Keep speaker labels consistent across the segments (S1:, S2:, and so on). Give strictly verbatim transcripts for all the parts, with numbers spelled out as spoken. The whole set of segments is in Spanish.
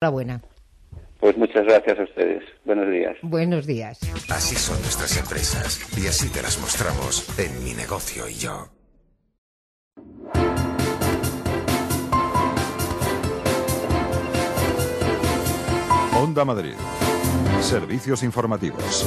S1: Enhorabuena.
S2: Pues muchas gracias a ustedes. Buenos días.
S1: Buenos días.
S3: Así son nuestras empresas y así te las mostramos en Mi Negocio y Yo.
S4: Onda Madrid. Servicios informativos.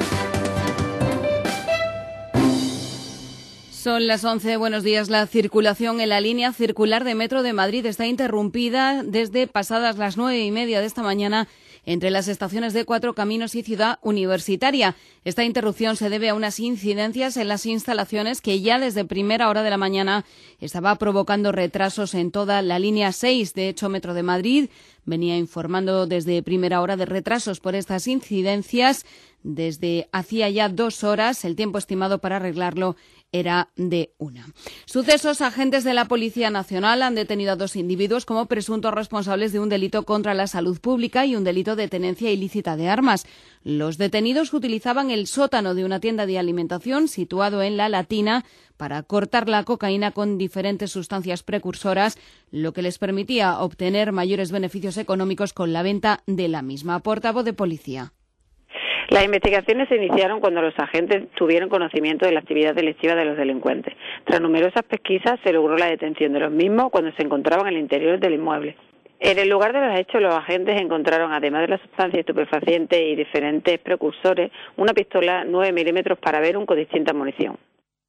S5: Son las once. Buenos días. La circulación en la línea circular de Metro de Madrid está interrumpida desde pasadas las nueve y media de esta mañana entre las estaciones de Cuatro Caminos y Ciudad Universitaria. Esta interrupción se debe a unas incidencias en las instalaciones que ya desde primera hora de la mañana estaba provocando retrasos en toda la línea seis. De hecho, Metro de Madrid venía informando desde primera hora de retrasos por estas incidencias. Desde hacía ya dos horas, el tiempo estimado para arreglarlo era de una. Sucesos. Agentes de la Policía Nacional han detenido a dos individuos como presuntos responsables de un delito contra la salud pública y un delito de tenencia ilícita de armas. Los detenidos utilizaban el sótano de una tienda de alimentación situado en La Latina para cortar la cocaína con diferentes sustancias precursoras, lo que les permitía obtener mayores beneficios económicos con la venta de la misma. Portavoz de Policía.
S6: Las investigaciones se iniciaron cuando los agentes tuvieron conocimiento de la actividad delictiva de los delincuentes. Tras numerosas pesquisas se logró la detención de los mismos cuando se encontraban en el interior del inmueble. En el lugar de los hechos, los agentes encontraron, además de la sustancia estupefaciente y diferentes precursores, una pistola nueve milímetros para ver con distinta munición.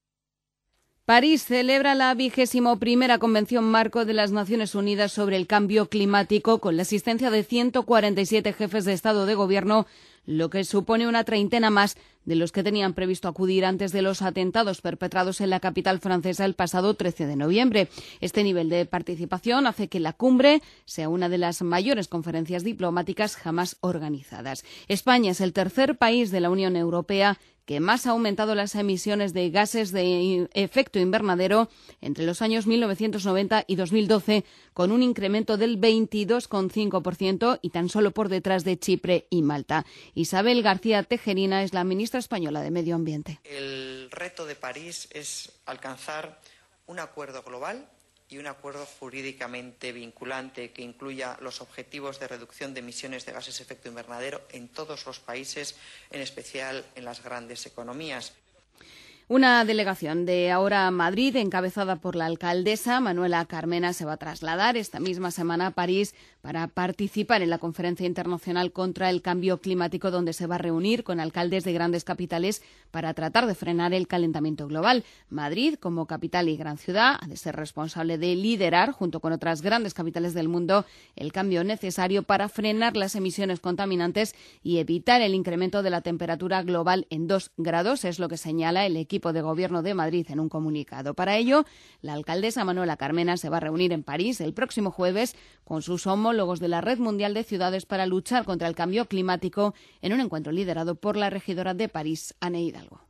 S5: París celebra la vigésimo primera Convención Marco de las Naciones Unidas sobre el Cambio Climático con la asistencia de ciento cuarenta y siete jefes de Estado de Gobierno, lo que supone una treintena más de los que tenían previsto acudir antes de los atentados perpetrados en la capital francesa el pasado trece de noviembre. Este nivel de participación hace que la cumbre sea una de las mayores conferencias diplomáticas jamás organizadas. España es el tercer país de la Unión Europea que más ha aumentado las emisiones de gases de efecto invernadero entre los años mil novecientos noventa y dos mil doce, con un incremento del veintidós coma cinco por ciento y tan solo por detrás de Chipre y Malta. Isabel García Tejerina es la ministra española de Medio Ambiente.
S7: El reto de París es alcanzar un acuerdo global y un acuerdo jurídicamente vinculante que incluya los objetivos de reducción de emisiones de gases de efecto invernadero en todos los países, en especial en las grandes economías.
S5: Una delegación de Ahora Madrid, encabezada por la alcaldesa Manuela Carmena, se va a trasladar esta misma semana a París para participar en la Conferencia Internacional contra el Cambio Climático, donde se va a reunir con alcaldes de grandes capitales para tratar de frenar el calentamiento global. Madrid, como capital y gran ciudad, ha de ser responsable de liderar, junto con otras grandes capitales del mundo, el cambio necesario para frenar las emisiones contaminantes y evitar el incremento de la temperatura global en dos grados, es lo que señala el equipo de Gobierno de Madrid en un comunicado. Para ello, la alcaldesa Manuela Carmena se va a reunir en París el próximo jueves con sus homólogos de la Red Mundial de Ciudades para luchar contra el cambio climático en un encuentro liderado por la regidora de París, Anne Hidalgo.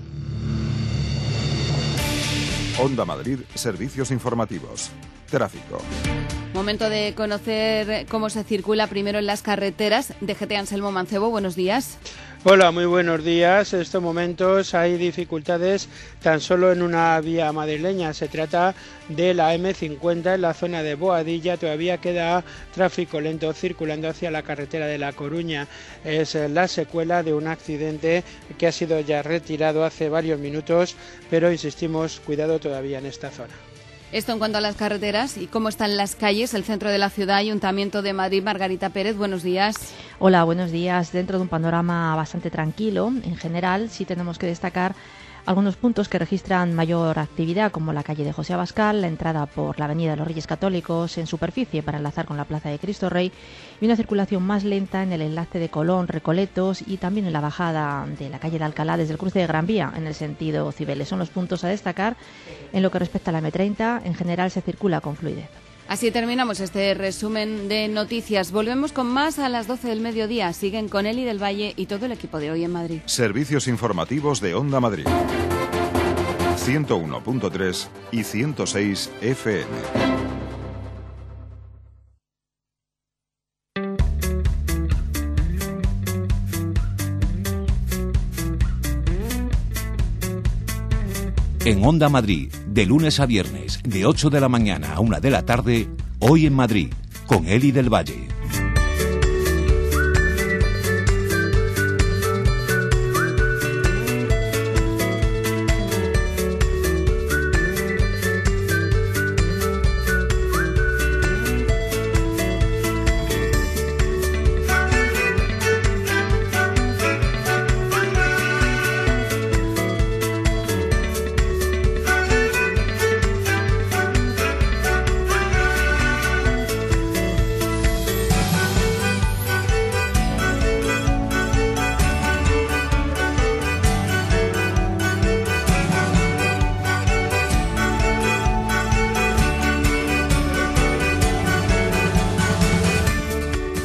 S4: Onda Madrid, servicios informativos. Tráfico.
S5: Momento de conocer cómo se circula primero en las carreteras. D G T Anselmo Mancebo, buenos días.
S8: Hola, muy buenos días. En estos momentos hay dificultades tan solo en una vía madrileña. Se trata de la eme cincuenta en la zona de Boadilla. Todavía queda tráfico lento circulando hacia la carretera de La Coruña. Es la secuela de un accidente que ha sido ya retirado hace varios minutos, pero insistimos, cuidado todavía en esta zona.
S5: Esto en cuanto a las carreteras y cómo están las calles, el centro de la ciudad, Ayuntamiento de Madrid. Margarita Pérez, buenos días.
S9: Hola, buenos días. Dentro de un panorama bastante tranquilo, en general, sí tenemos que destacar algunos puntos que registran mayor actividad, como la calle de José Abascal, la entrada por la avenida de los Reyes Católicos en superficie para enlazar con la plaza de Cristo Rey, y una circulación más lenta en el enlace de Colón, Recoletos, y también en la bajada de la calle de Alcalá desde el cruce de Gran Vía en el sentido Cibeles. Son los puntos a destacar. En lo que respecta a la eme treinta, en general se circula con fluidez.
S5: Así terminamos este resumen de noticias. Volvemos con más a las doce del mediodía. Siguen con Eli del Valle y todo el equipo de Hoy en Madrid.
S4: Servicios informativos de Onda Madrid. ciento uno punto tres y ciento seis efe eme.
S10: En Onda Madrid, de lunes a viernes, de ocho de la mañana a una de la tarde, Hoy en Madrid, con Eli del Valle.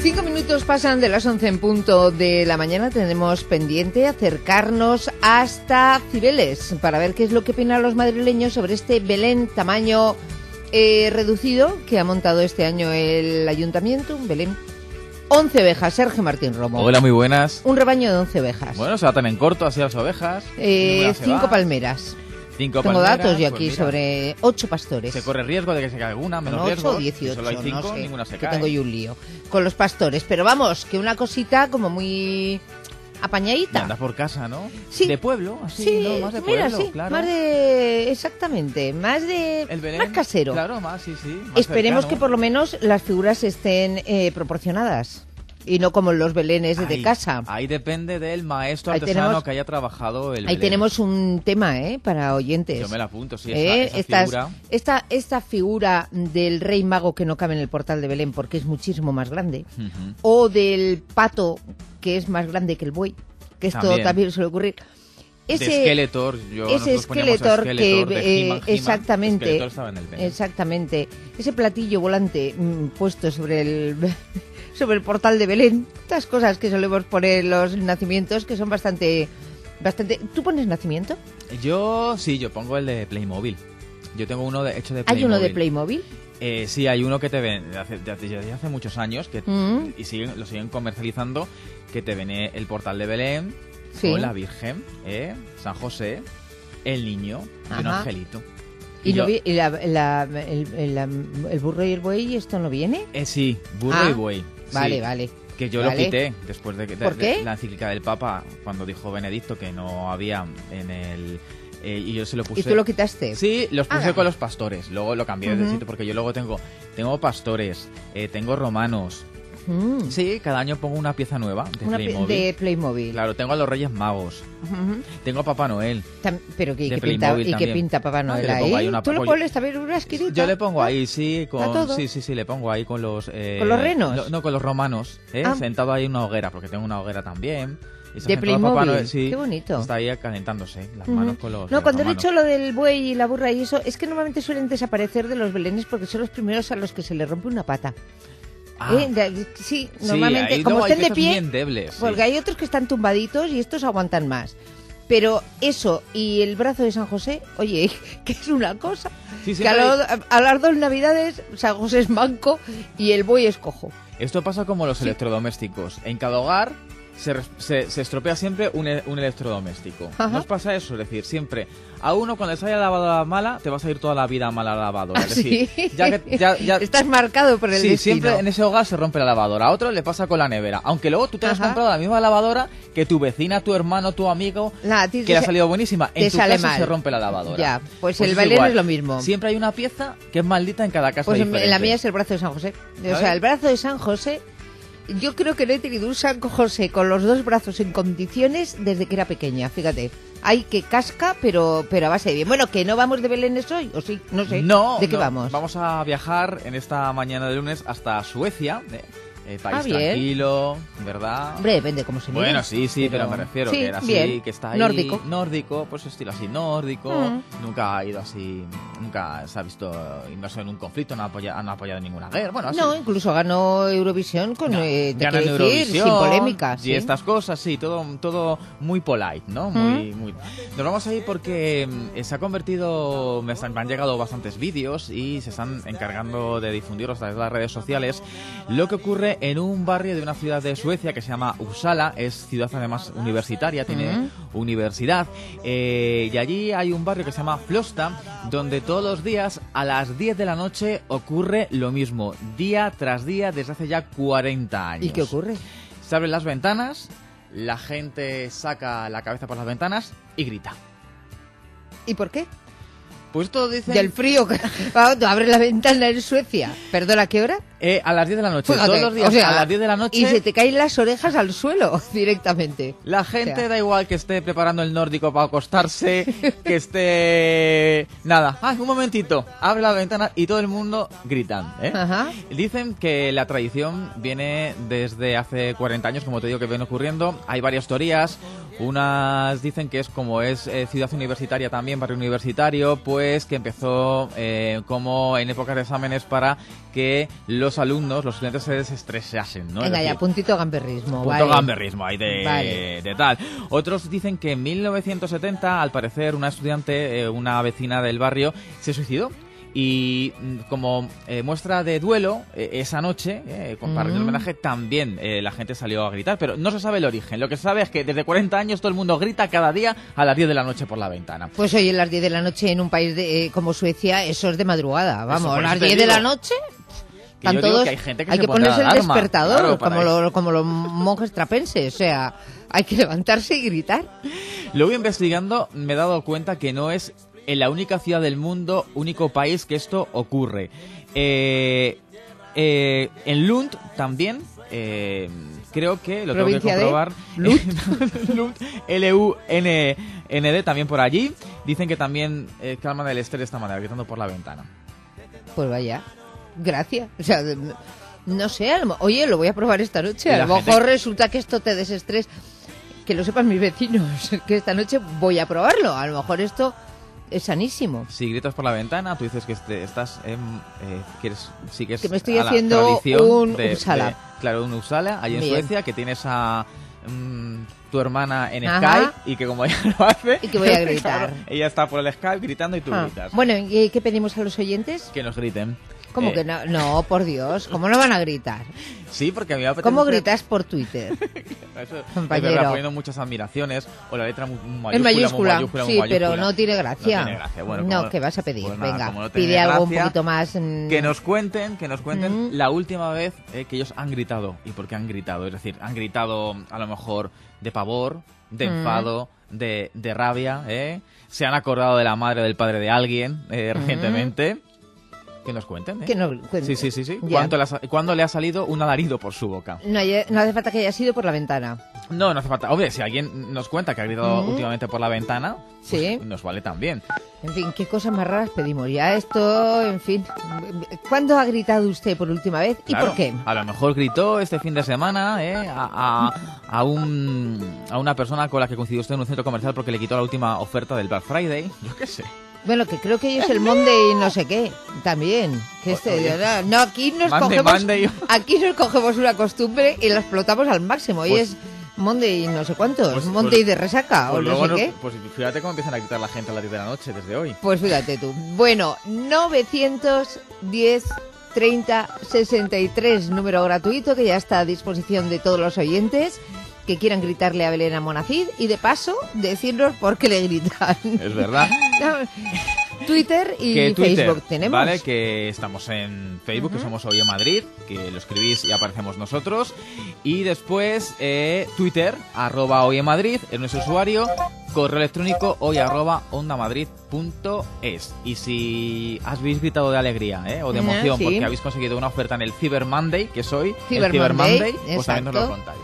S1: Cinco minutos pasan de las once en punto de la mañana. Tenemos pendiente acercarnos hasta Cibeles para ver qué es lo que opinan los madrileños sobre este Belén tamaño eh, reducido que ha montado este año el ayuntamiento, un Belén. once ovejas, Sergio Martín Romo.
S11: Hola, muy buenas.
S1: Un rebaño de once ovejas.
S11: Bueno, se va tan en corto así las ovejas.
S1: Eh, cinco palmeras.
S11: Cinco
S1: Tengo
S11: palmeras,
S1: datos yo
S11: pues
S1: aquí
S11: mira,
S1: sobre ocho pastores.
S11: ¿Se corre riesgo de que se caiga alguna? Menos
S1: ocho
S11: riesgo.
S1: o dieciocho,
S11: Si solo hay cinco,
S1: no sé,
S11: ninguna se
S1: que
S11: cae.
S1: tengo yo un lío con los pastores. Pero vamos, que una cosita como muy apañadita.
S11: Andas por casa, ¿no?
S1: Sí.
S11: De pueblo, así,
S1: Sí,
S11: ¿no? Más de pueblo,
S1: mira, sí,
S11: claro.
S1: más de... Exactamente, más de...
S11: El Belén,
S1: más casero.
S11: Claro, más, sí, sí. Más
S1: Esperemos
S11: cercano.
S1: que por lo menos las figuras estén eh, proporcionadas. Y no como los belenes de
S11: Ahí,
S1: casa.
S11: Ahí depende del maestro
S1: Ahí
S11: artesano
S1: tenemos-
S11: que haya trabajado el
S1: Ahí
S11: Belén.
S1: tenemos un tema, ¿eh? Para oyentes.
S11: Yo me la apunto, sí,
S1: ¿Eh?
S11: esa, esa
S1: Estas-
S11: figura.
S1: esta, esta figura del rey mago que no cabe en el portal de Belén porque es muchísimo más grande.
S11: Ujú.
S1: O del pato que es más grande que el buey. Que esto también,
S11: También.
S1: suele ocurrir.
S11: De Skeletor, yo-
S1: ese
S11: nosotros poníamos a
S1: Skeletor que
S11: Skeletor de
S1: eh,
S11: He-Man, He-Man.
S1: exactamente,
S11: Skeletor estaba en el Belén.
S1: exactamente, ese platillo volante mm, puesto sobre el sobre el portal de Belén, estas cosas que solemos poner en los nacimientos que son bastante bastante. ¿Tú pones nacimiento?
S11: Yo, sí, yo pongo el de Playmobil. Yo tengo uno de, hecho de
S1: ¿Hay
S11: Playmobil.
S1: uno de Playmobil?
S11: Eh, sí, hay uno que te ven de hace, de hace- de hace muchos años que
S1: Mm.
S11: y siguen, lo siguen comercializando, que te ven el portal de Belén
S1: Sí.
S11: con la Virgen, ¿eh? San José, el niño y un
S1: Ajá.
S11: angelito.
S1: ¿Y,
S11: yo-
S1: no vi- y la- la- el, el- la- el burro y el buey esto no viene?
S11: Eh, sí, burro
S1: Ah,
S11: y buey.
S1: Vale,
S11: sí.
S1: vale.
S11: Que yo
S1: Vale.
S11: lo quité después de, que- de-
S1: ¿Por
S11: de
S1: qué?
S11: la encíclica del Papa, cuando dijo Benedicto que no había en el... eh, y yo se lo puse...
S1: ¿Y tú lo quitaste?
S11: Sí, los puse
S1: Ah.
S11: con los pastores. Luego lo cambié de
S1: Ujú.
S11: sitio porque yo luego tengo tengo pastores, eh, tengo romanos.
S1: Mm.
S11: Sí, cada año pongo una pieza nueva de
S1: Una pi-
S11: Playmobil.
S1: de Playmobil.
S11: Claro, tengo a los Reyes Magos.
S1: Ujú.
S11: Tengo a Papá Noel.
S1: Tam- pero que,
S11: De
S1: que pinta,
S11: Playmobil
S1: ¿y qué
S11: también.
S1: pinta Papá
S11: No,
S1: Noel
S11: yo le
S1: ahí?
S11: pongo ahí una-
S1: ¿Tú lo
S11: yo-
S1: pones también una esquinita?
S11: Yo le pongo ahí, sí, con
S1: todo?
S11: sí, sí, sí, le pongo ahí con los eh,
S1: ¿Con los renos?
S11: No, no, con los romanos, ¿eh?
S1: Ah.
S11: Sentado ahí en una hoguera, porque tengo una hoguera también. Y se
S1: De
S11: ha sentado Papá
S1: Playmobil,
S11: Noel, sí,
S1: qué bonito.
S11: Está ahí calentándose las
S1: Ujú.
S11: manos con los
S1: No,
S11: eh,
S1: cuando he
S11: romanos.
S1: dicho lo del buey y la burra y eso, es que normalmente suelen desaparecer de los belenes porque son los primeros a los que se les rompe una pata.
S11: Ah.
S1: ¿Eh? De- sí,
S11: Sí,
S1: normalmente,
S11: ahí
S1: como
S11: luego hay
S1: estén de
S11: piezas
S1: pie,
S11: muy endebles, sí.
S1: porque hay otros que están tumbaditos y estos aguantan más. Pero eso y el brazo de San José, oye, que es una cosa.
S11: Sí,
S1: que a,
S11: siempre
S1: lo- a las dos navidades San José es manco y el buey es cojo.
S11: Esto pasa como los electrodomésticos. En cada hogar se, res- se, se estropea siempre un, e- un electrodoméstico.
S1: Ajá.
S11: ¿No os pasa eso? Es decir, siempre a uno cuando le sale la lavadora mala, te vas a ir toda la vida mala la lavadora.
S1: ¿Ah,
S11: Es decir,
S1: sí?
S11: ya que- ya- ya-
S1: Estás marcado por el
S11: sí,
S1: destino.
S11: siempre en ese hogar se rompe la lavadora. A otro le pasa con la nevera. Aunque luego tú te has
S1: Ajá.
S11: comprado la misma lavadora que tu vecina, tu hermano, tu amigo,
S1: La- a ti
S11: que
S1: te
S11: le ha
S1: sa-
S11: salido buenísima.
S1: te
S11: En tu
S1: sale
S11: casa
S1: mal.
S11: se rompe la lavadora.
S1: Ya, pues el
S11: es
S1: Belén
S11: igual.
S1: es lo mismo.
S11: Siempre hay una pieza que es maldita en cada casa
S1: Pues en-
S11: diferente.
S1: en la mía es el brazo de San José. O
S11: ¿Sabes?
S1: sea, el brazo de San José, yo creo que no he tenido un San José con los dos brazos en condiciones desde que era pequeña, fíjate. Hay que casca, pero pero a base de bien. Bueno, que no vamos de Belénes hoy, o sí, no sé.
S11: No,
S1: ¿De qué
S11: no.
S1: vamos?
S11: Vamos a viajar en esta mañana de lunes hasta Suecia, eh, eh, país
S1: Ah, bien.
S11: tranquilo, ¿verdad?
S1: Hombre, depende cómo se mire.
S11: Bueno, sí, sí, pero, me refiero
S1: Sí,
S11: que era así,
S1: bien.
S11: que está ahí
S1: Nórdico.
S11: nórdico, pues estilo así nórdico,
S1: Mm.
S11: nunca ha ido así, nunca se ha visto inmerso en un conflicto, no ha apoyado, no ha apoyado ninguna guerra, bueno, así.
S1: No, incluso ganó Eurovisión con, eh, te
S11: Ganan
S1: quiero decir,
S11: Eurovisión
S1: sin polémica.
S11: y
S1: ¿sí?
S11: estas cosas, sí, todo, todo muy polite, ¿no? Muy, muy. Nos vamos a ir porque mm, se ha convertido, me, están- me han llegado bastantes vídeos y se están encargando de difundirlos a través de las redes sociales, lo que ocurre en un barrio de una ciudad de Suecia que se llama Uppsala, es ciudad además universitaria, tiene
S1: Mm.
S11: universidad, eh, y allí hay un barrio que se llama Flosta, donde todos los días a las diez de la noche ocurre lo mismo, día tras día desde hace ya cuarenta años.
S1: ¿Y qué ocurre?
S11: Se abren las ventanas, la gente saca la cabeza por las ventanas y grita.
S1: ¿Y por qué?
S11: Pues todo dicen...
S1: Del frío. que- Vamos, tú abres la ventana en Suecia. ¿Perdona, qué hora?
S11: Eh, a las diez de la noche,
S1: Fíjate,
S11: todos los días
S1: o sea,
S11: a las diez de la noche...
S1: Y se te caen las orejas al suelo directamente.
S11: La gente
S1: O sea.
S11: da igual que esté preparando el nórdico para acostarse, que esté... Nada, ah, un momentito, abre la ventana y todo el mundo gritan, ¿eh?
S1: Ajá.
S11: Dicen que la tradición viene desde hace cuarenta años, como te digo, que viene ocurriendo. Hay varias teorías. Unas dicen que es como es eh, ciudad universitaria también, barrio universitario, pues que empezó eh, como en épocas de exámenes para que los alumnos, los estudiantes se desestresasen, ¿no?
S1: Venga,
S11: decir,
S1: ya, puntito gamberrismo.
S11: punto
S1: vale.
S11: gamberrismo ahí de,
S1: Vale.
S11: de tal. Otros dicen que en mil novecientos setenta, al parecer, una estudiante, eh, una vecina del barrio, se suicidó. Y como eh, muestra de duelo, eh, esa noche, eh, con, para rendir homenaje, también eh, la gente salió a gritar, pero no se sabe el origen. Lo que se sabe es que desde cuarenta años todo el mundo grita cada día a las diez de la noche por la ventana.
S1: Pues oye, las diez de la noche en un país de, eh, como Suecia, eso es de madrugada. Vamos,
S11: Eso,
S1: las diez de la noche...
S11: Que yo
S1: Están
S11: digo
S1: todos,
S11: que hay gente que
S1: hay
S11: se
S1: que
S11: pondrá
S1: ponerse el
S11: alarma,
S1: despertador,
S11: claro, para
S1: como,
S11: eso.
S1: lo- como los monjes trapenses. O sea, hay que levantarse y gritar.
S11: Luego investigando me he dado cuenta que no es en la única ciudad del mundo, único país que esto ocurre. Eh, eh, en Lund también, eh, creo que lo tengo que
S1: ¿Provincia de
S11: comprobar. Lund, L U N N D, también por allí. Dicen que también eh, calman el estrés de esta manera, gritando por la ventana.
S1: Pues vaya, gracias. O sea, de- no sé, a lo mo- oye, lo voy a probar esta noche.
S11: Y
S1: A
S11: la
S1: lo
S11: gente-
S1: mejor resulta que esto te desestrés. Que lo sepan mis vecinos, que esta noche voy a probarlo. A lo mejor esto es sanísimo.
S11: Si gritas por la ventana, tú dices que este- estás en, eh, quieres, sigues
S1: Que me estoy
S11: a la
S1: haciendo
S11: tradición
S1: un
S11: de-
S1: Uppsala.
S11: de- claro, un Uppsala, allí en
S1: Bien.
S11: Suecia, que tienes a mm, tu hermana en
S1: Ajá.
S11: Skype y que como ella lo hace...
S1: Y que voy a gritar.
S11: claro, ella está por el Skype gritando y tú
S1: Ah,
S11: gritas.
S1: Bueno, ¿y qué pedimos a los oyentes?
S11: Que nos griten.
S1: ¿Cómo
S11: Eh,
S1: que no? No, por Dios, ¿cómo no van a gritar?
S11: Sí, porque a mí me apetece...
S1: ¿Cómo
S11: hacer-
S1: gritas por Twitter?
S11: Eso, es
S1: compañero?
S11: verdad, poniendo muchas admiraciones o la letra mu- mayúscula,
S1: En mayúscula,
S11: muy mayúscula, muy
S1: sí,
S11: mayúscula.
S1: pero no tiene gracia.
S11: No tiene gracia. Bueno,
S1: no,
S11: como-
S1: ¿qué vas a pedir?
S11: pues nada,
S1: Venga,
S11: como no tiene
S1: pide algo un
S11: gracia,
S1: poquito más... mm,
S11: Que nos cuenten, que nos cuenten
S1: Mm.
S11: la última vez eh, que ellos han gritado y por qué han gritado. Es decir, han gritado a lo mejor de pavor, de
S1: Mm.
S11: enfado, de, de rabia, ¿eh? Se han acordado de la madre o del padre de alguien eh,
S1: Mm.
S11: recientemente. Que nos cuenten, ¿eh?
S1: Que nos cuenten.
S11: Sí, sí, sí, sí.
S1: Ya.
S11: ¿Cuánto le ha sa- ¿Cuándo le ha salido un alarido por su boca?
S1: No, hay- no hace falta que haya sido por la ventana.
S11: No, no hace falta. Hombre, si alguien nos cuenta que ha gritado
S1: Mm.
S11: últimamente por la ventana,
S1: Sí.
S11: pues nos vale también.
S1: En fin, qué cosas más raras pedimos. Ya esto, en fin. ¿Cuándo ha gritado usted por última vez y
S11: Claro,
S1: por qué?
S11: A lo mejor gritó este fin de semana ¿eh? a, a, a un, a una persona con la que coincidió usted en un centro comercial porque le quitó la última oferta del Black Friday. Yo qué sé.
S1: Bueno, que creo que hoy es el Monday no sé qué, también. Que este,
S11: Oye.
S1: no, no, aquí nos
S11: Monday,
S1: cogemos,
S11: Monday.
S1: aquí nos cogemos una costumbre y la explotamos al máximo. Hoy
S11: Pues-
S1: es Monday no sé cuántos,
S11: Pues-
S1: Monday
S11: pues-
S1: de resaca
S11: Pues
S1: o no
S11: luego
S1: sé
S11: no-
S1: qué.
S11: pues fíjate cómo empiezan a gritar la gente a las diez de la noche desde hoy.
S1: Pues fíjate tú. Bueno, novecientos diez treinta sesenta y tres, número gratuito que ya está a disposición de todos los oyentes que quieran gritarle a Belén Amonacid y de paso decirnos por qué le gritan.
S11: Es verdad.
S1: Twitter y
S11: Que Twitter,
S1: Facebook tenemos.
S11: Vale, que estamos en Facebook, que somos Hoy en Madrid, que lo escribís y aparecemos nosotros. Y después eh, Twitter, arroba Hoy en Madrid, es nuestro usuario. Correo electrónico hoy arroba ondamadrid punto es. Y si habéis gritado de alegría ¿eh? o de
S1: Ajá,
S11: emoción
S1: sí.
S11: porque habéis conseguido una oferta en el Cyber Monday, que soy
S1: Cyber
S11: el Cyber
S1: Monday,
S11: Monday, pues también nos lo
S1: exacto.
S11: contáis.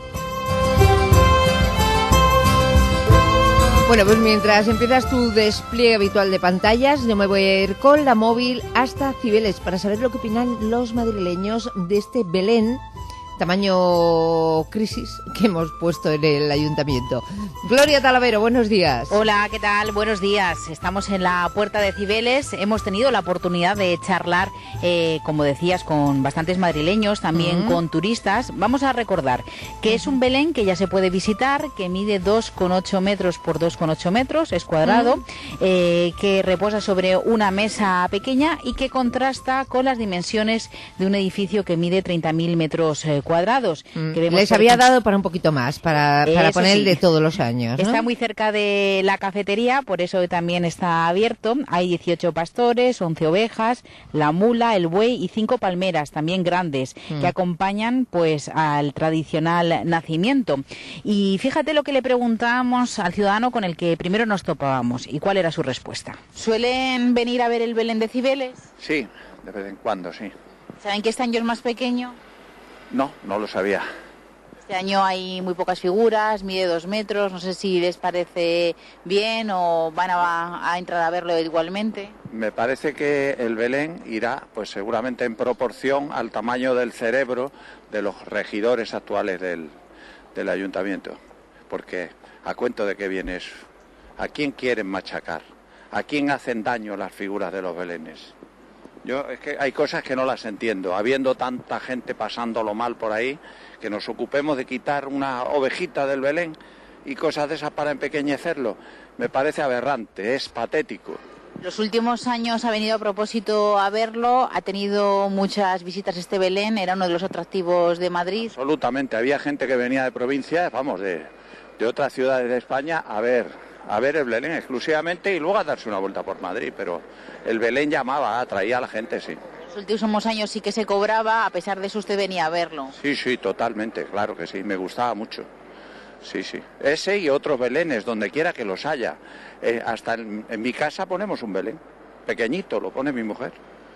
S1: Bueno, pues mientras empiezas tu despliegue habitual de pantallas, yo me voy a ir con la móvil hasta Cibeles para saber lo que opinan los madrileños de este Belén tamaño crisis que hemos puesto en el ayuntamiento. Gloria Talavero, buenos días.
S12: Hola, ¿qué tal? Buenos días. Estamos en la puerta de Cibeles. Hemos tenido la oportunidad de charlar, eh, como decías, con bastantes madrileños, también
S13: Mm.
S12: con turistas. Vamos a recordar que es un Belén que ya se puede visitar, que mide dos coma ocho metros por dos coma ocho metros, es cuadrado,
S13: Mm.
S12: eh, que reposa sobre una mesa pequeña y que contrasta con las dimensiones de un edificio que mide treinta mil metros eh, cuadrados. Que vemos,
S1: Les
S12: por
S1: había
S12: ejemplo,
S1: dado para un poquito más, para, para
S12: Eso
S1: poner el
S12: sí.
S1: de todos los años, ¿no?
S12: Está muy cerca de la cafetería, por eso también está abierto. Hay dieciocho pastores, once ovejas, la mula, el buey y cinco palmeras, también grandes,
S13: Mm.
S12: que acompañan pues al tradicional nacimiento. Y fíjate lo que le preguntamos al ciudadano con el que primero nos topábamos y cuál era su respuesta. ¿Suelen venir a ver el Belén de Cibeles?
S14: Sí, de vez en cuando, sí.
S12: ¿Saben que este año es más pequeño?
S14: No, no lo sabía.
S12: Este año hay muy pocas figuras, mide dos metros, no sé si les parece bien o van a, a entrar a verlo igualmente.
S14: Me parece que el Belén irá, pues seguramente en proporción al tamaño del cerebro de los regidores actuales del, del ayuntamiento. porque a cuento de qué viene eso. ¿A quién quieren machacar? ¿A quién hacen daño las figuras de los belenes? Yo es que hay cosas que no las entiendo, habiendo tanta gente pasándolo mal por ahí, que nos ocupemos de quitar una ovejita del Belén y cosas de esas para empequeñecerlo, me parece aberrante, es patético.
S12: Los últimos años ha venido a propósito a verlo, ha tenido muchas visitas este Belén, era uno de los atractivos de Madrid.
S14: Absolutamente, había gente que venía de provincias, vamos, de, de otras ciudades de España a ver, a ver el Belén exclusivamente y luego a darse una vuelta por Madrid, pero el Belén llamaba, atraía a la gente, sí.
S12: Los últimos años sí que se cobraba, a pesar de eso usted venía a verlo.
S14: Sí, sí, totalmente, claro que sí, me gustaba mucho. Sí, sí. Ese y otros belenes, donde quiera que los haya. Eh, hasta en, en mi casa ponemos un belén, pequeñito, lo pone mi mujer.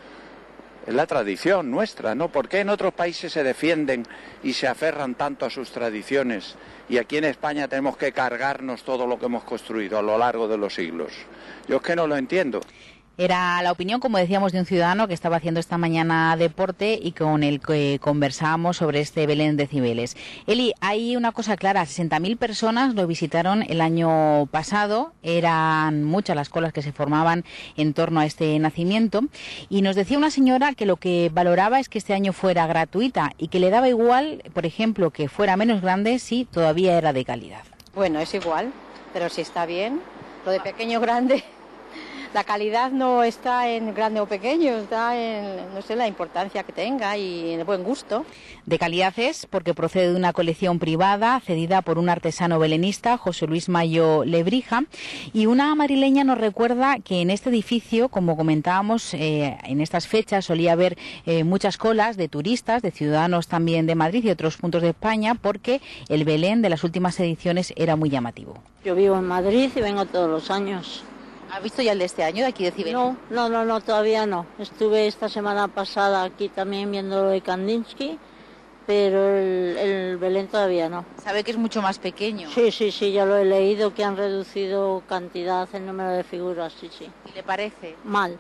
S14: Es la tradición nuestra, ¿no? ¿Por qué en otros países se defienden y se aferran tanto a sus tradiciones y aquí en España tenemos que cargarnos todo lo que hemos construido a lo largo de los siglos? Yo es que no lo entiendo.
S12: Era la opinión, como decíamos, de un ciudadano que estaba haciendo esta mañana deporte y con el que conversábamos sobre este Belén de Cibeles. Eli, hay una cosa clara, sesenta mil personas lo visitaron el año pasado, eran muchas las colas que se formaban en torno a este nacimiento y nos decía una señora que lo que valoraba es que este año fuera gratuita y que le daba igual, por ejemplo, que fuera menos grande si todavía era de calidad.
S13: Bueno, es igual, pero si está bien, lo de pequeño grande... La calidad no está en grande o pequeño, está en, no sé, la importancia que tenga y en el buen gusto.
S12: De calidad es porque procede de una colección privada cedida por un artesano belenista, José Luis Mayo Lebrija, y una madrileña nos recuerda que en este edificio, como comentábamos, eh, en estas fechas solía haber eh, muchas colas de turistas, de ciudadanos también de Madrid y otros puntos de España, porque el Belén de las últimas ediciones era muy llamativo.
S15: Yo vivo en Madrid y vengo todos los años.
S12: ¿Ha visto ya el de este año, de aquí de Cibeles?
S15: No, no, no, no, todavía no. Estuve esta semana pasada aquí también viendo lo de Kandinsky, pero el, el Belén todavía no.
S12: ¿Sabe que es mucho más pequeño?
S15: Sí, sí, sí, ya lo he leído, que han reducido cantidad, el número de figuras, sí, sí.
S12: ¿Y le parece?
S15: Mal.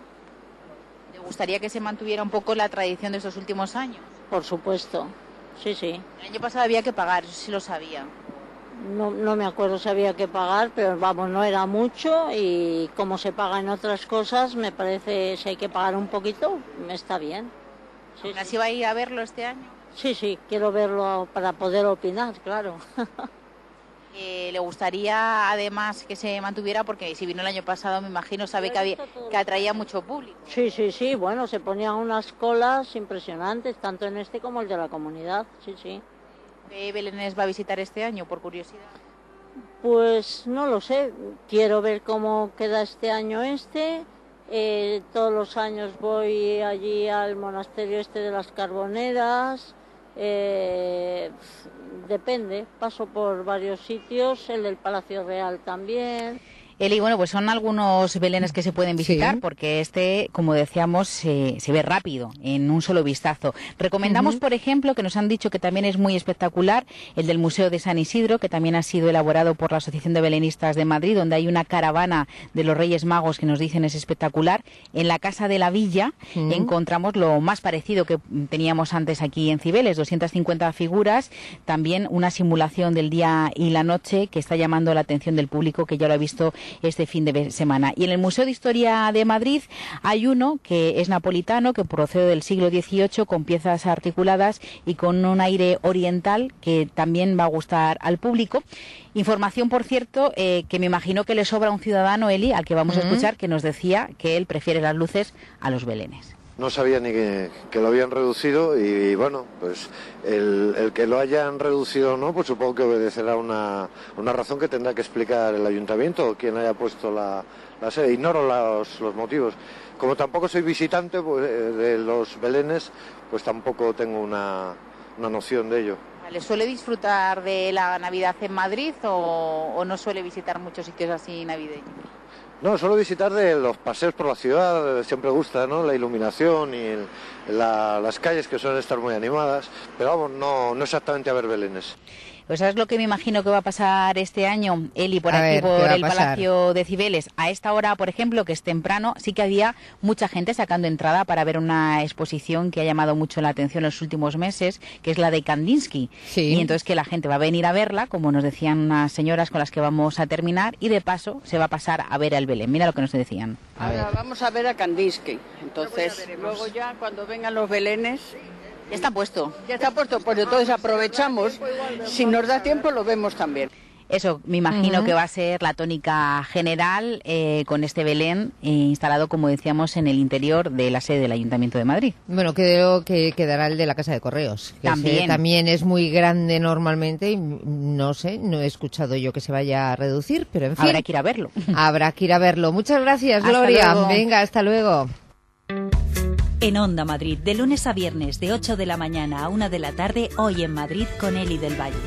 S12: ¿Le gustaría que se mantuviera un poco la tradición de estos últimos años?
S15: Por supuesto, sí, sí.
S12: El año pasado había que pagar, eso sí lo sabía.
S15: No, no me acuerdo si había que pagar, pero vamos, no era mucho y como se paga en otras cosas, me parece si hay que pagar un poquito, está bien.
S12: Sí, ¿Así sí. va a ir a verlo este año?
S15: Sí, sí, quiero verlo para poder opinar, claro.
S12: eh, ¿Le gustaría además que se mantuviera? Porque si vino el año pasado, me imagino, sabe que, había, que atraía mucho público.
S15: Sí, sí, sí, bueno, se ponían unas colas impresionantes, tanto en este como el de la comunidad, sí, sí.
S12: ¿Qué Belénes va a visitar este año, por curiosidad?
S15: Pues no lo sé, quiero ver cómo queda este año este. Eh, todos los años voy allí al monasterio este de las Carboneras. Eh, depende, paso por varios sitios, el del Palacio Real también.
S12: Eli, bueno, pues son algunos belenes que se pueden visitar, sí, porque este, como decíamos, se, se ve rápido, en un solo vistazo. Recomendamos, uh-huh. por ejemplo, que nos han dicho que también es muy espectacular, el del Museo de San Isidro, que también ha sido elaborado por la Asociación de Belenistas de Madrid, donde hay una caravana de los Reyes Magos que nos dicen es espectacular. En la Casa de la Villa uh-huh. encontramos lo más parecido que teníamos antes aquí en Cibeles, doscientas cincuenta figuras, también una simulación del día y la noche que está llamando la atención del público, que ya lo ha visto este fin de semana. Y en el Museo de Historia de Madrid hay uno que es napolitano, que procede del siglo dieciocho, con piezas articuladas y con un aire oriental que también va a gustar al público. Información, por cierto, eh, que me imagino que le sobra a un ciudadano, Eli, al que vamos uh-huh. a escuchar, que nos decía que él prefiere las luces a los belenes.
S16: No sabía ni que, que lo habían reducido y, y bueno, pues el, el que lo hayan reducido o no, pues supongo que obedecerá una, una razón que tendrá que explicar el ayuntamiento o quien haya puesto la, la sede. Ignoro los, los motivos. Como tampoco soy visitante pues, de los belenes, pues tampoco tengo una, una noción de ello.
S12: ¿Le suele disfrutar de la Navidad en Madrid o, o no suele visitar muchos sitios así navideños?
S16: No, suelo visitar de los paseos por la ciudad, siempre gusta, ¿no? La iluminación y el, la, las calles que suelen estar muy animadas, pero vamos, no, no exactamente a ver belenes.
S12: Pues ¿sabes lo que me imagino que va a pasar este año, Eli, por
S1: A
S12: aquí,
S1: ver, ¿qué
S12: por
S1: va a
S12: el
S1: pasar?
S12: Palacio de Cibeles? A esta hora, por ejemplo, que es temprano, sí que había mucha gente sacando entrada para ver una exposición que ha llamado mucho la atención en los últimos meses, que es la de Kandinsky.
S1: Sí.
S12: Y entonces que la gente va a venir a verla, como nos decían unas señoras con las que vamos a terminar, y de paso se va a pasar a ver al Belén. Mira lo que nos decían. A ver.
S17: Ahora vamos a ver a Kandinsky. Entonces, luego ya cuando vengan los belenes...
S12: Ya está puesto.
S17: Ya está puesto, pues entonces aprovechamos. Si nos da tiempo lo vemos también.
S12: Eso, me imagino
S17: Ujú.
S12: que va a ser la tónica general eh, con este Belén eh, instalado, como decíamos, en el interior de la sede del Ayuntamiento de Madrid.
S1: Bueno, creo que quedará el de la Casa de Correos. Que
S12: También.
S1: ese también es muy grande normalmente y no sé, no he escuchado yo que se vaya a reducir, pero en fin.
S12: Habrá que ir a verlo.
S1: Habrá que ir a verlo. Muchas gracias,
S12: Hasta
S1: Gloria.
S12: luego.
S1: Venga, hasta luego.
S18: En Onda Madrid, de lunes a viernes, de ocho de la mañana a una de la tarde, hoy en Madrid con Eli del Valle.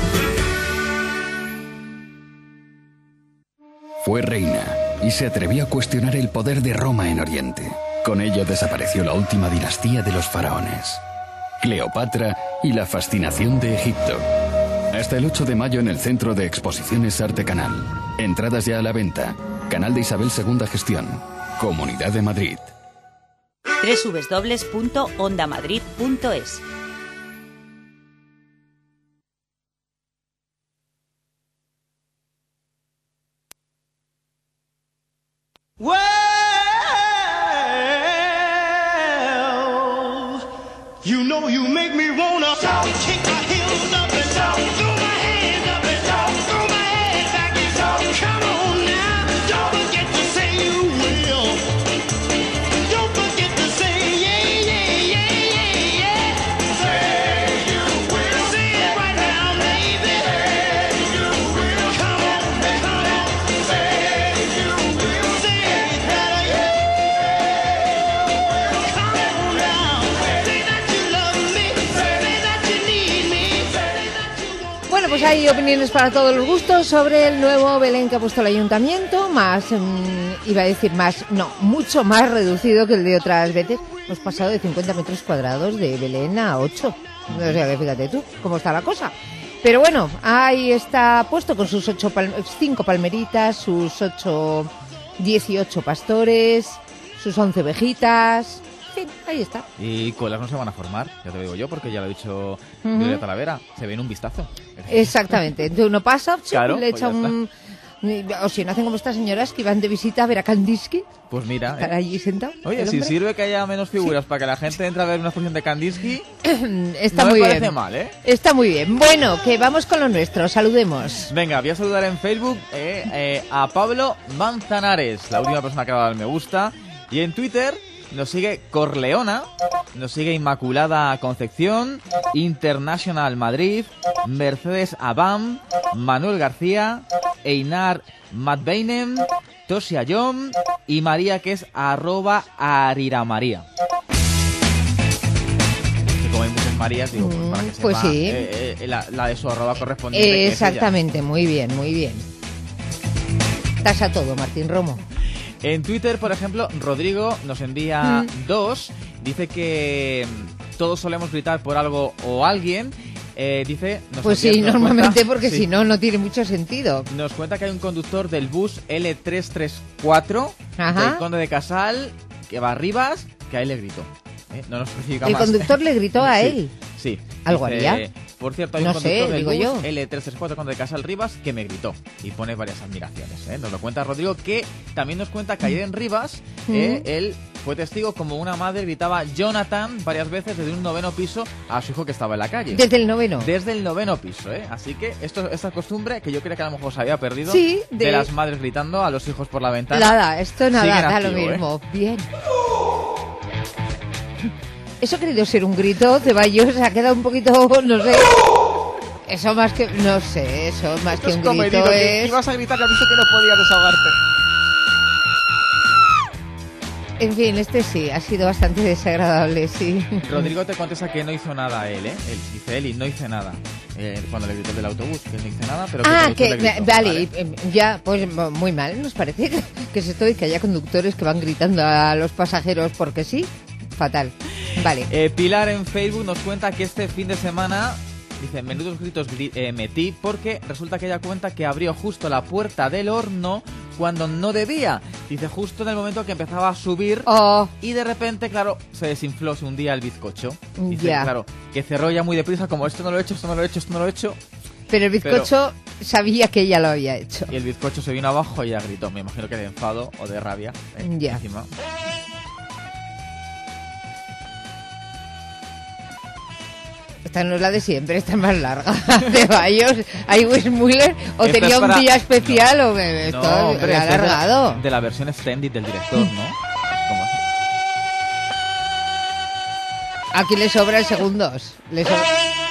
S19: Fue reina y se atrevió a cuestionar el poder de Roma en Oriente. Con ello desapareció la última dinastía de los faraones, Cleopatra y la fascinación de Egipto. Hasta el ocho de mayo en el Centro de Exposiciones Arte Canal. Entradas ya a la venta. Canal de Isabel segunda Gestión. Comunidad de Madrid.
S18: doble u doble u doble u punto onda madrid punto es.
S20: Well, you know you make me wanna kick my heels up and throw my hands up and throw my head back and come on now. Don't forget to say you will. Don't forget to say yeah, yeah, yeah, yeah, yeah. Say you will. Say it right now, baby. Say you will. Come on, come on. Say you will. Say it better, yeah. Come on now. Say that you love me. Say that you need me. Say that you want.
S1: Bueno, pues hay opiniones para todos los gustos sobre el nuevo Belén que ha puesto el Ayuntamiento, más, mm, iba a decir más, no, mucho más reducido que el de otras veces. Hemos pasado de cincuenta metros cuadrados de Belén a ocho. O sea, que fíjate tú cómo está la cosa. Pero bueno, ahí está puesto con sus ocho pal- cinco palmeritas, sus ocho, dieciocho pastores, sus once ovejitas. En fin, ahí está.
S11: Y colas no se van a formar, ya te lo digo yo, porque ya lo ha dicho
S1: Ujú.
S11: Gloria Talavera. Se ve en un vistazo.
S1: Exactamente. Entonces uno pasa, sí,
S11: Claro,
S1: le
S11: pues
S1: echa
S11: ya
S1: un... O si no hacen como estas señoras que van de visita a ver a Kandinsky,
S11: Pues mira.
S1: estar
S11: ¿eh?
S1: allí sentado.
S11: Oye,
S1: el
S11: si
S1: hombre.
S11: sirve que haya menos figuras para que la gente entre a ver una exposición de Kandinsky,
S1: Está
S11: no
S1: muy
S11: me parece
S1: bien.
S11: mal, ¿eh?
S1: Está muy bien. Bueno, que vamos con lo nuestro. Saludemos.
S11: Venga, voy a saludar en Facebook eh, eh, a Pablo Manzanares, la última persona que ha dado el me gusta. Y en Twitter nos sigue Corleona, nos sigue Inmaculada Concepción, International Madrid, Mercedes Abam, Manuel García, Einar Madbeinem, Tosia Yom y María, que es arroba ariramaría. Que como hay muchas Marías, digo, pues para que
S1: pues
S11: sepa,
S1: sí.
S11: eh, eh, la, la de su arroba correspondiente. que es ella.
S1: Exactamente, muy bien, muy bien. Tasa todo, Martín Romo.
S11: En Twitter, por ejemplo, Rodrigo nos envía
S1: Mm.
S11: dos. Dice que mm, todos solemos gritar por algo o alguien. Eh, dice... nos
S1: Pues
S11: envía-
S1: sí,
S11: nos
S1: normalmente,
S11: cuenta-
S1: porque
S11: sí.
S1: si no, no tiene mucho sentido.
S11: Nos cuenta que hay un conductor del bus L trescientos treinta y cuatro
S1: Ajá.
S11: del Conde de Casal que va a Rivas, que a él le gritó. ¿Eh? No nos especifica
S1: El
S11: más.
S1: conductor le gritó a
S11: Sí,
S1: él.
S11: Sí.
S1: ¿Algo
S11: Dice,
S1: haría?
S11: Por cierto, hay
S1: No
S11: un conductor
S1: sé,
S11: del
S1: digo
S11: bus
S1: yo.
S11: L trescientos treinta y cuatro Conde de Casal Rivas que me gritó. Y pone varias admiraciones. ¿eh? Nos lo cuenta Rodrigo, que también nos cuenta que ayer en Rivas eh,
S1: Mm.
S11: él fue testigo como una madre gritaba Jonathan varias veces desde un noveno piso a su hijo que estaba en la calle.
S1: Desde el noveno.
S11: Desde el noveno piso, ¿eh? Así que esto, esta costumbre que yo creía que a lo mejor se había perdido,
S1: Sí,
S11: de...
S1: de-
S11: las madres gritando a los hijos por la ventana.
S1: Nada, esto nada,
S11: Sigue en
S1: da lo
S11: activo, ¿eh?
S1: mismo. Bien. Eso ha querido ser un grito, Ceballos, se ha quedado un poquito, no sé. Eso más que, no sé, eso más
S11: Esto
S1: que
S11: es
S1: un
S11: comedido,
S1: grito
S11: que
S1: es...
S11: ibas a gritar y has visto que no podías desahogarte.
S1: En fin, este sí, ha sido bastante desagradable, sí.
S11: Rodrigo te contesta que no hizo nada él, ¿eh? Él dice él y no hice nada. Eh, cuando le gritó del autobús, que él no hice nada, pero que
S1: Ah,
S11: el
S1: que,
S11: conductor le gritó,
S1: vale, eh, ya, pues muy mal, nos parece que, que es esto de que haya conductores que van gritando a los pasajeros porque sí, fatal. Vale.
S11: Eh, Pilar en Facebook nos cuenta que este fin de semana Dice, menudos gritos gri- eh, metí porque resulta que ella cuenta que abrió justo la puerta del horno cuando no debía. Dice, justo en el momento que empezaba a subir
S1: oh.
S11: y de repente, claro, se desinfló, se hundía el bizcocho. Dice,
S1: Ya.
S11: claro, que cerró ya muy deprisa como esto no lo he hecho, esto no lo he hecho, esto no lo he hecho.
S1: Pero el bizcocho
S11: Pero-
S1: sabía que ella lo había hecho.
S11: Y el bizcocho se vino abajo y ella gritó, me imagino que de enfado o de rabia. eh,
S1: Ya.
S11: Encima.
S1: Esta no es la de siempre, esta es más larga. De Bayos, hay Weissmuller, o
S11: Esta
S1: tenía
S11: es para-
S1: un día especial, o que esto
S11: No, hombre,
S1: lo ha
S11: esta es de-
S1: alargado.
S11: De la versión extended del director, ¿no? Como así.
S1: Aquí le sobra el segundos. Le sobra...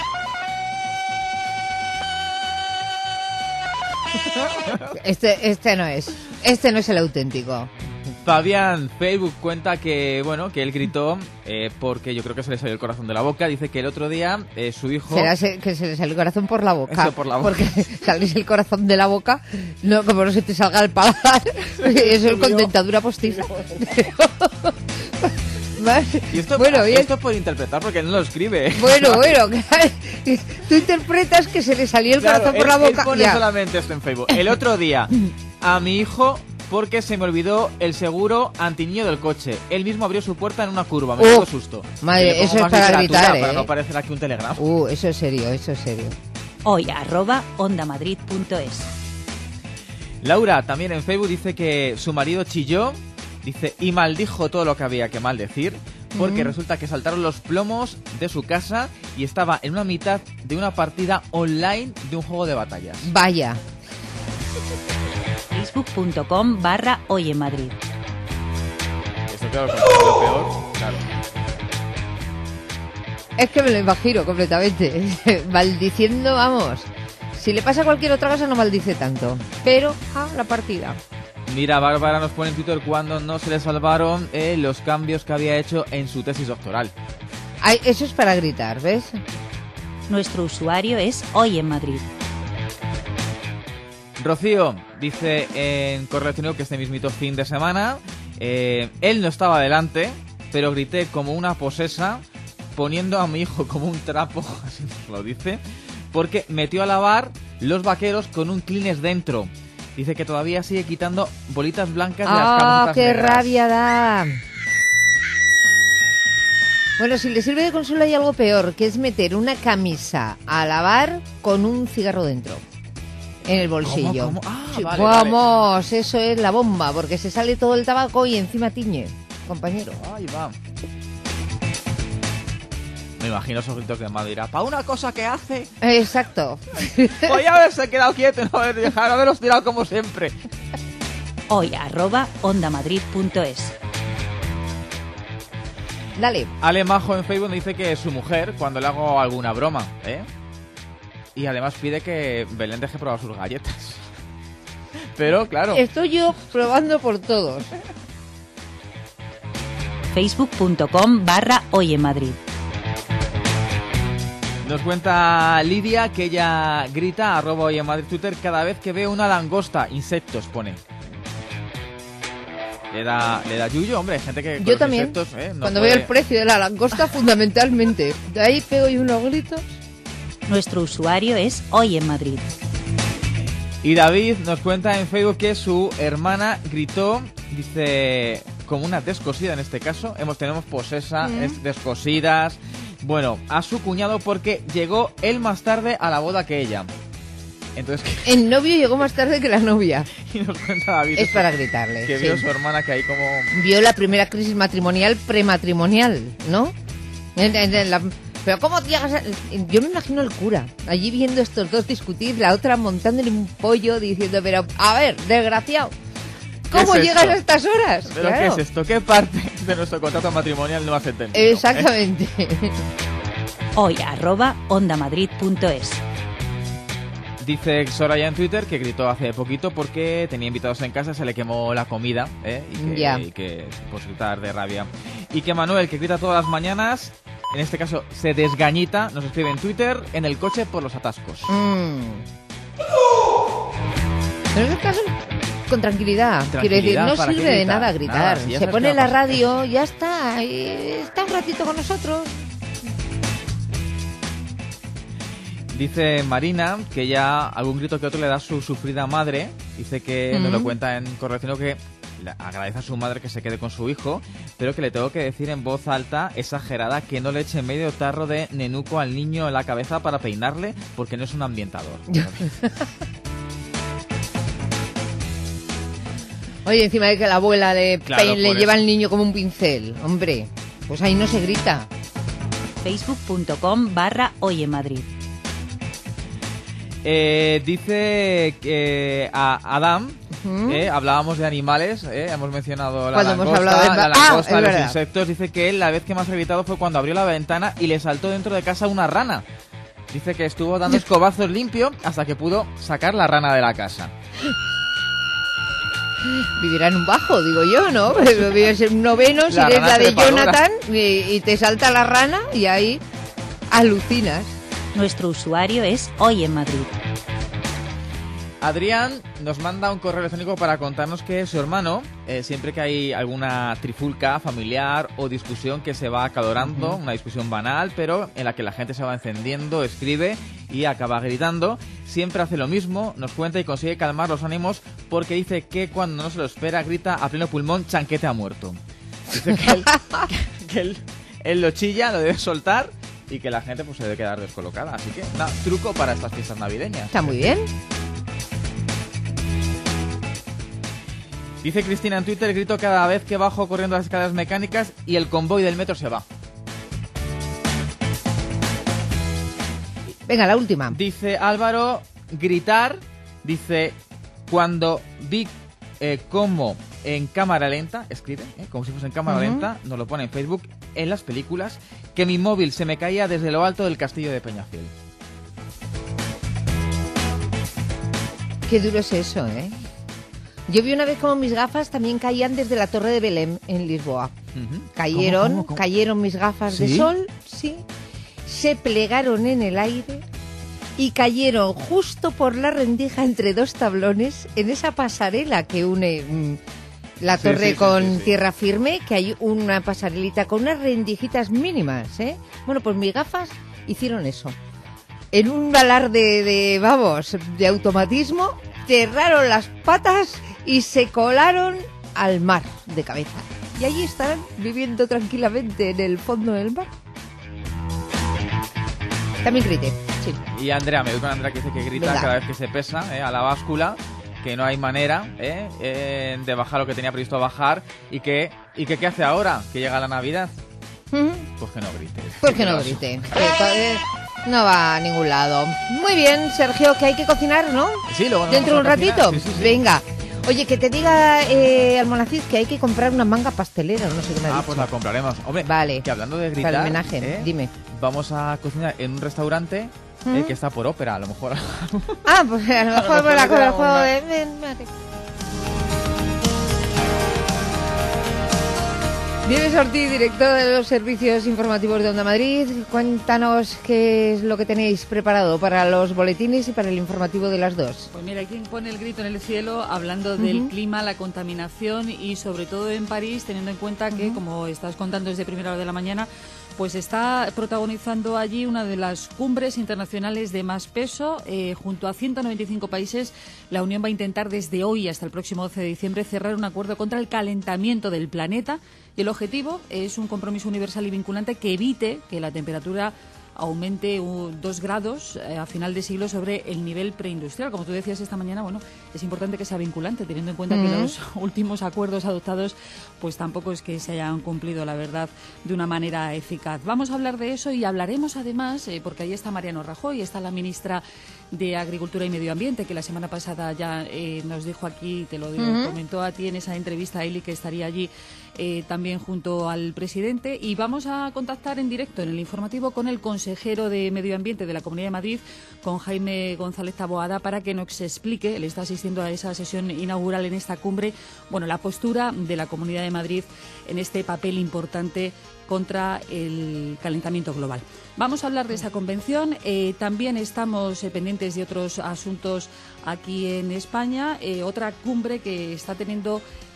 S1: Este, este no es. Este no es el auténtico.
S11: Fabián Facebook cuenta que, bueno, que él gritó eh, porque yo creo que se le salió el corazón de la boca. Dice que el otro día eh, su hijo...
S1: Será se- que se le sale el corazón por la boca.
S11: Eso, por la boca.
S1: Porque salís el corazón de la boca, no, como no se te salga el paladar. Eso es con dentadura postiza. Más-
S11: Y esto,
S1: bueno, bien.
S11: esto es por interpretar porque él no lo escribe.
S1: Bueno, bueno, claro, tú interpretas que se le salió el
S11: Claro,
S1: corazón por
S11: él-
S1: la
S11: él
S1: boca.
S11: pone
S1: Ya.
S11: solamente esto en Facebook. El otro día, a mi hijo, porque se me olvidó el seguro antiniño del coche. Él mismo abrió su puerta en una curva. Me dio
S1: Uh,
S11: susto.
S1: madre,
S11: Y le pongo
S1: eso es
S11: más
S1: para
S11: literatura
S1: gritar,
S11: Para
S1: ¿eh?
S11: no parecer aquí un telegrama.
S1: Uh, eso es serio, eso es serio.
S18: Hoy arroba ondamadrid punto es.
S11: Laura también en Facebook dice que su marido chilló, dice, y maldijo todo lo que había que maldecir, porque
S1: Mm.
S11: resulta que saltaron los plomos de su casa y estaba en una mitad de una partida online de un juego de batallas.
S1: Vaya.
S18: Facebook.com barra Hoy en Madrid.
S11: Eso claro, que es lo peor, claro.
S1: Es que me lo imagino completamente. Maldiciendo, vamos. Si le pasa cualquier otra cosa no maldice tanto. Pero, ah, la partida.
S11: Mira, Bárbara nos pone en Twitter cuando no se le salvaron eh, los cambios que había hecho en su tesis doctoral.
S1: Ay, eso es para gritar, ¿ves?
S18: Nuestro usuario es Hoy en Madrid.
S11: Rocío dice en correo electrónico que este mismito fin de semana eh, él no estaba delante, pero grité como una posesa poniendo a mi hijo como un trapo, así nos lo dice, porque metió a lavar los vaqueros con un Kleenex dentro. Dice que todavía sigue quitando bolitas blancas de las
S1: ¡Ah,
S11: camisetas
S1: qué
S11: negras.
S1: rabia da! Bueno, si le sirve de consuelo hay algo peor, que es meter una camisa a lavar con un cigarro dentro. En el bolsillo.
S11: ¿Cómo, cómo? Ah,
S1: Sí,
S11: vale,
S1: vamos, eso es la bomba, porque se sale todo el tabaco y encima tiñe, compañero.
S11: Ahí va. Me imagino esos gritos de Madrid. ¿Para una cosa que hace?
S1: Exacto.
S11: Podría haberse quedado quieto y no haber dejado, haberos tirado como siempre.
S18: Hoy arroba ondamadrid punto es.
S1: Dale.
S11: Ale Majo en Facebook me dice que su mujer, cuando le hago alguna broma, ¿eh? Y además pide que Belén deje probar sus galletas. Pero, claro.
S1: Estoy yo probando por todos.
S18: Facebook.com barra Hoy en Madrid.
S11: Nos cuenta Lidia que ella grita, arroba Hoy en Madrid Twitter, cada vez que ve una langosta. Insectos, pone. Le da, le da yuyo, hombre, hay gente que con
S1: Yo
S11: los
S1: también.
S11: insectos, ¿eh? no
S1: Cuando
S11: puede-
S1: veo el precio de la langosta, fundamentalmente. De ahí pego yo unos gritos.
S18: Nuestro usuario es Hoy en Madrid.
S11: Y David nos cuenta en Facebook que su hermana gritó, dice, como una descosida en este caso. Hemos tenemos posesa,
S1: Mm.
S11: es- descosidas. Bueno, a su cuñado porque llegó él más tarde a la boda que ella. Entonces, ¿qué?
S1: El novio llegó más tarde que la novia.
S11: Y nos cuenta David.
S1: Es
S11: eso,
S1: para gritarle.
S11: Que
S1: sí.
S11: vio a su hermana que ahí como...
S1: Vio la primera crisis matrimonial prematrimonial, ¿no? En- en- en la- Pero ¿cómo llegas a...? Yo me imagino el cura, allí viendo estos dos discutir, la otra montándole un pollo diciendo, pero, a ver, desgraciado, ¿cómo
S11: ¿Qué es
S1: llegas
S11: esto?
S1: a estas horas?
S11: ¿Pero
S1: Claro.
S11: qué es esto? ¿Qué parte de nuestro contrato matrimonial no hace entendido?
S1: Exactamente.
S18: Hoy arroba ondamadrid punto es.
S11: Dice Soraya en Twitter que gritó hace poquito porque tenía invitados en casa, se le quemó la comida, ¿eh? y, que,
S1: Ya.
S11: y que pues gritar de rabia. Y que Manuel, que grita todas las mañanas, en este caso se desgañita, nos escribe en Twitter, en el coche por los atascos.
S1: Mm. Pero en este caso, con tranquilidad. Quiero decir,
S11: Tranquilidad,
S1: no
S11: ¿para qué
S1: sirve de
S11: gritar?
S1: nada gritar.
S11: Nada, si ya
S1: Se
S11: sabes
S1: pone
S11: qué va a
S1: la
S11: pasar.
S1: radio, ya está, y está un ratito con nosotros.
S11: Dice Marina que ya algún grito que otro le da su sufrida madre. Dice que
S1: Mm.
S11: nos lo cuenta en correo electrónico que le agradece a su madre que se quede con su hijo, pero que le tengo que decir en voz alta, exagerada, que no le eche medio tarro de nenuco al niño en la cabeza para peinarle, porque no es un ambientador.
S1: Oye, encima de que la abuela le,
S11: Claro,
S1: pein- le
S11: por
S1: lleva
S11: eso.
S1: al niño como un pincel. Hombre, pues ahí no se grita.
S18: facebook.com barra Hoy en Madrid.
S11: Eh, dice que a Adam,
S1: Ujú.
S11: eh, hablábamos de animales, eh, hemos mencionado la
S1: Cuando hemos
S11: langosta,
S1: hablado de-
S11: la
S1: Ah,
S11: langosta,
S1: es
S11: los
S1: verdad.
S11: insectos. Dice que él, la vez que más ha gritado fue cuando abrió la ventana y le saltó dentro de casa una rana. Dice que estuvo dando escobazos limpio hasta que pudo sacar la rana de la casa.
S1: Vivirá en un bajo, digo yo, ¿no? Vives en un noveno, si
S11: La
S1: eres
S11: rana
S1: la de
S11: trepadora.
S1: Jonathan, y, y te salta la rana y ahí alucinas.
S18: Nuestro usuario es Hoy en Madrid.
S11: Adrián nos manda un correo electrónico para contarnos que su hermano, eh, siempre que hay alguna trifulca familiar o discusión que se va acalorando,
S1: Ujú.
S11: una discusión banal, pero en la que la gente se va encendiendo, escribe y acaba gritando, siempre hace lo mismo, nos cuenta y consigue calmar los ánimos porque dice que cuando no se lo espera grita a pleno pulmón, chanquete ha muerto. Dice que él, que él, él lo chilla, lo debe soltar y que la gente pues se debe quedar descolocada. Así que, nada, truco para estas fiestas navideñas.
S1: Está muy bien.
S11: Dice Cristina en Twitter, grito cada vez que bajo corriendo las escaleras mecánicas y el convoy del metro se va.
S1: Venga, la última.
S11: Dice Álvaro, gritar, dice, cuando vi eh, cómo en cámara lenta, escribe, eh, como si fuese en cámara
S1: Ujú.
S11: lenta, nos lo pone en Facebook, en las películas, que mi móvil se me caía desde lo alto del castillo de Peñafiel.
S1: Qué duro es eso, ¿eh? Yo vi una vez como mis gafas también caían desde la Torre de Belém en Lisboa.
S11: Ujú.
S1: Cayeron,
S11: ¿Cómo, cómo, cómo?
S1: cayeron mis gafas de
S11: ¿Sí?
S1: sol, sí, se plegaron en el aire y cayeron justo por la rendija entre dos tablones en esa pasarela que une mm, la
S11: Sí,
S1: torre
S11: sí, sí,
S1: con
S11: sí, sí.
S1: tierra firme, que hay una pasarelita con unas rendijitas mínimas, ¿eh? Bueno, pues mis gafas hicieron eso. En un alarde de, vamos, de automatismo, cerraron las patas y se colaron al mar de cabeza. Y allí estarán viviendo tranquilamente en el fondo del mar. También grité, sí.
S11: Y Andrea, me voy con Andrea que dice que grita
S1: Venga.
S11: cada vez que se pesa eh, a la báscula, que no hay manera eh, eh, de bajar lo que tenía previsto bajar y que, y que ¿qué hace ahora? Que llega la Navidad.
S1: Ujú.
S11: Pues que no grite.
S1: Pues que no grite. Que todavía no va a ningún lado. Muy bien, Sergio, que hay que cocinar, ¿no?
S11: Sí, luego nos
S1: Dentro de un
S11: vamos a cocinar.
S1: ratito.
S11: Sí, sí, sí.
S1: Venga. Oye, que te diga eh, Almonacid que hay que comprar una manga pastelera, no sé qué me ha
S11: Ah,
S1: dicho.
S11: pues la compraremos. Hombre,
S1: Vale.
S11: que hablando de gritar,
S1: Para el homenaje,
S11: ¿eh?
S1: dime.
S11: Vamos a cocinar en un restaurante
S1: ¿Mm?
S11: eh, que está por ópera, a lo mejor.
S1: Ah, pues a lo mejor por la con el juego de... ven, ven. Nieves Ortiz, director de los servicios informativos de Onda Madrid, cuéntanos qué es lo que tenéis preparado para los boletines y para el informativo de las dos.
S21: Pues mira, hay quien pone el grito en el cielo hablando del
S1: Ujú.
S21: clima, la contaminación y sobre todo en París, teniendo en cuenta que, como estás contando desde primera hora de la mañana, pues está protagonizando allí una de las cumbres internacionales de más peso. Eh, junto a ciento noventa y cinco países, la Unión va a intentar desde hoy hasta el próximo doce de diciembre cerrar un acuerdo contra el calentamiento del planeta. Y el objetivo es un compromiso universal y vinculante que evite que la temperatura aumente uh, dos grados eh, a final de siglo sobre el nivel preindustrial. Como tú decías esta mañana, bueno, es importante que sea vinculante, teniendo en cuenta
S1: Mm.
S21: que los últimos acuerdos adoptados pues tampoco es que se hayan cumplido, la verdad, de una manera eficaz. Vamos a hablar de eso y hablaremos además, eh, porque ahí está Mariano Rajoy, está la ministra de Agricultura y Medio Ambiente, que la semana pasada ya eh, nos dijo aquí, te lo digo,
S1: Ujú.
S21: comentó a ti en esa entrevista a Eli que estaría allí eh, también junto al presidente, y vamos a contactar en directo en el informativo con el consejero de Medio Ambiente de la Comunidad de Madrid, con Jaime González Taboada, para que nos explique, él está asistiendo a esa sesión inaugural en esta cumbre, bueno, la postura de la Comunidad de Madrid en este papel importante contra el calentamiento global. Vamos a hablar de esa convención. Eh, también estamos eh, pendientes de otros asuntos aquí en España. Eh, otra cumbre que está teniendo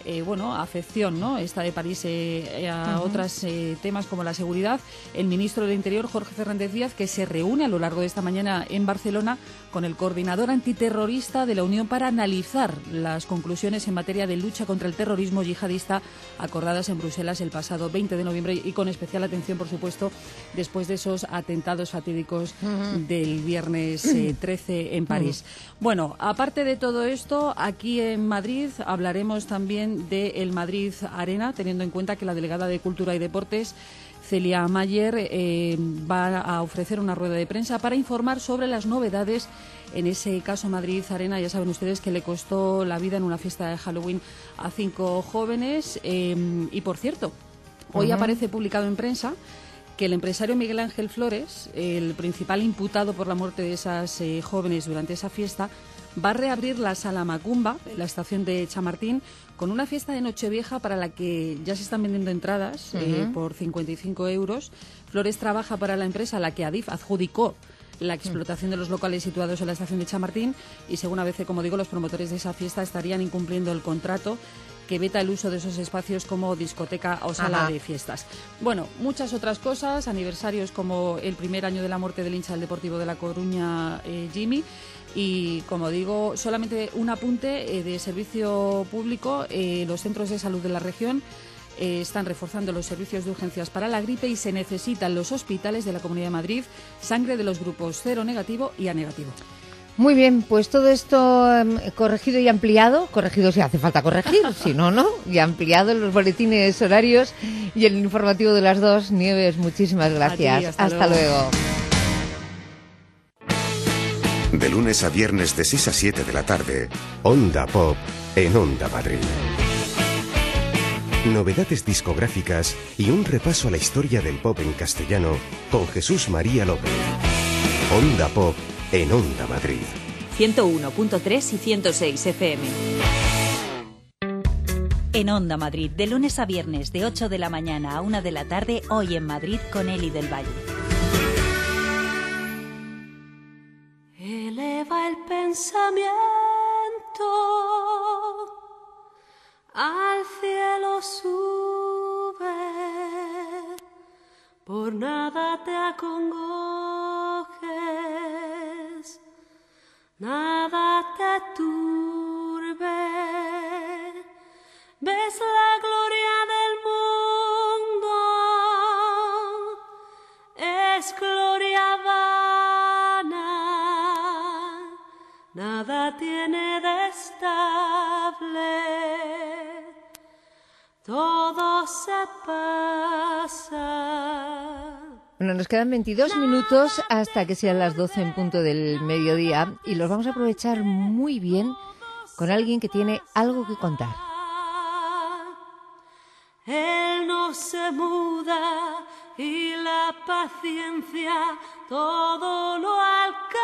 S21: eh, bueno, afección, ¿no? Esta de París eh, a uh-huh. otros eh, temas como la seguridad. El ministro del Interior, Jorge Fernández Díaz, que se reúne a lo largo de esta mañana en Barcelona con el coordinador antiterrorista de la Unión para analizar las conclusiones en materia de lucha contra el terrorismo yihadista acordadas en Bruselas el pasado veinte de noviembre y con especial atención, por supuesto, después de esos atentados fatídicos uh-huh. del viernes eh, trece en París. Uh-huh. Bueno, aparte de todo esto, aquí en Madrid hablaremos también del Madrid Arena, teniendo en cuenta que la delegada de Cultura y Deportes, Celia Mayer, eh, va a ofrecer una rueda de prensa para informar sobre las novedades en ese caso Madrid Arena. Ya saben ustedes que le costó la vida en una fiesta de Halloween a cinco jóvenes. Eh, y, por cierto, hoy uh-huh. aparece publicado en prensa que el empresario Miguel Ángel Flores, el principal imputado por la muerte de esas eh, jóvenes durante esa fiesta, va a reabrir la Sala Macumba, la estación de Chamartín, con una fiesta de Nochevieja para la que ya se están vendiendo entradas uh-huh. eh, por cincuenta y cinco euros. Flores trabaja para la empresa a la que Adif adjudicó la explotación de los locales situados en la estación de Chamartín y, según A B C, como digo, los promotores de esa fiesta estarían incumpliendo el contrato que veta el uso de esos espacios como discoteca o sala Ajá. de fiestas. Bueno, muchas otras cosas, aniversarios como el primer año de la muerte del hincha del Deportivo de La Coruña, eh, Jimmy. Y, como digo, solamente un apunte eh, de servicio público. Eh, los centros de salud de la región eh, están reforzando los servicios de urgencias para la gripe y se necesitan los hospitales de la Comunidad de Madrid sangre de los grupos cero negativo y A negativo.
S1: Muy bien, pues todo esto eh, corregido y ampliado, corregido si hace falta corregir, si no, no, y ampliado en los boletines horarios y el informativo de las dos. Nieves, muchísimas gracias.
S21: Ti, hasta
S1: hasta luego. luego.
S3: De lunes a viernes de seis a siete de la tarde, Onda Pop en Onda Madrid. Novedades discográficas y un repaso a la historia del pop en castellano con Jesús María López. Onda Pop en Onda Madrid.
S18: ciento uno punto tres y ciento seis F M. En Onda Madrid, de lunes a viernes de ocho de la mañana a una de la tarde, hoy en Madrid con Eli del Valle.
S2: Eleva el pensamiento al cielo sube, por nada te acongojes, nada te turbe, ves la gloria del mundo, es gloria vana, nada tiene de estable, todo se pasa.
S1: Bueno, nos quedan veintidós minutos hasta que sean las doce en punto del mediodía y los vamos a aprovechar muy bien con alguien que tiene algo que contar.
S2: Él no se muda y la paciencia todo lo alcanza.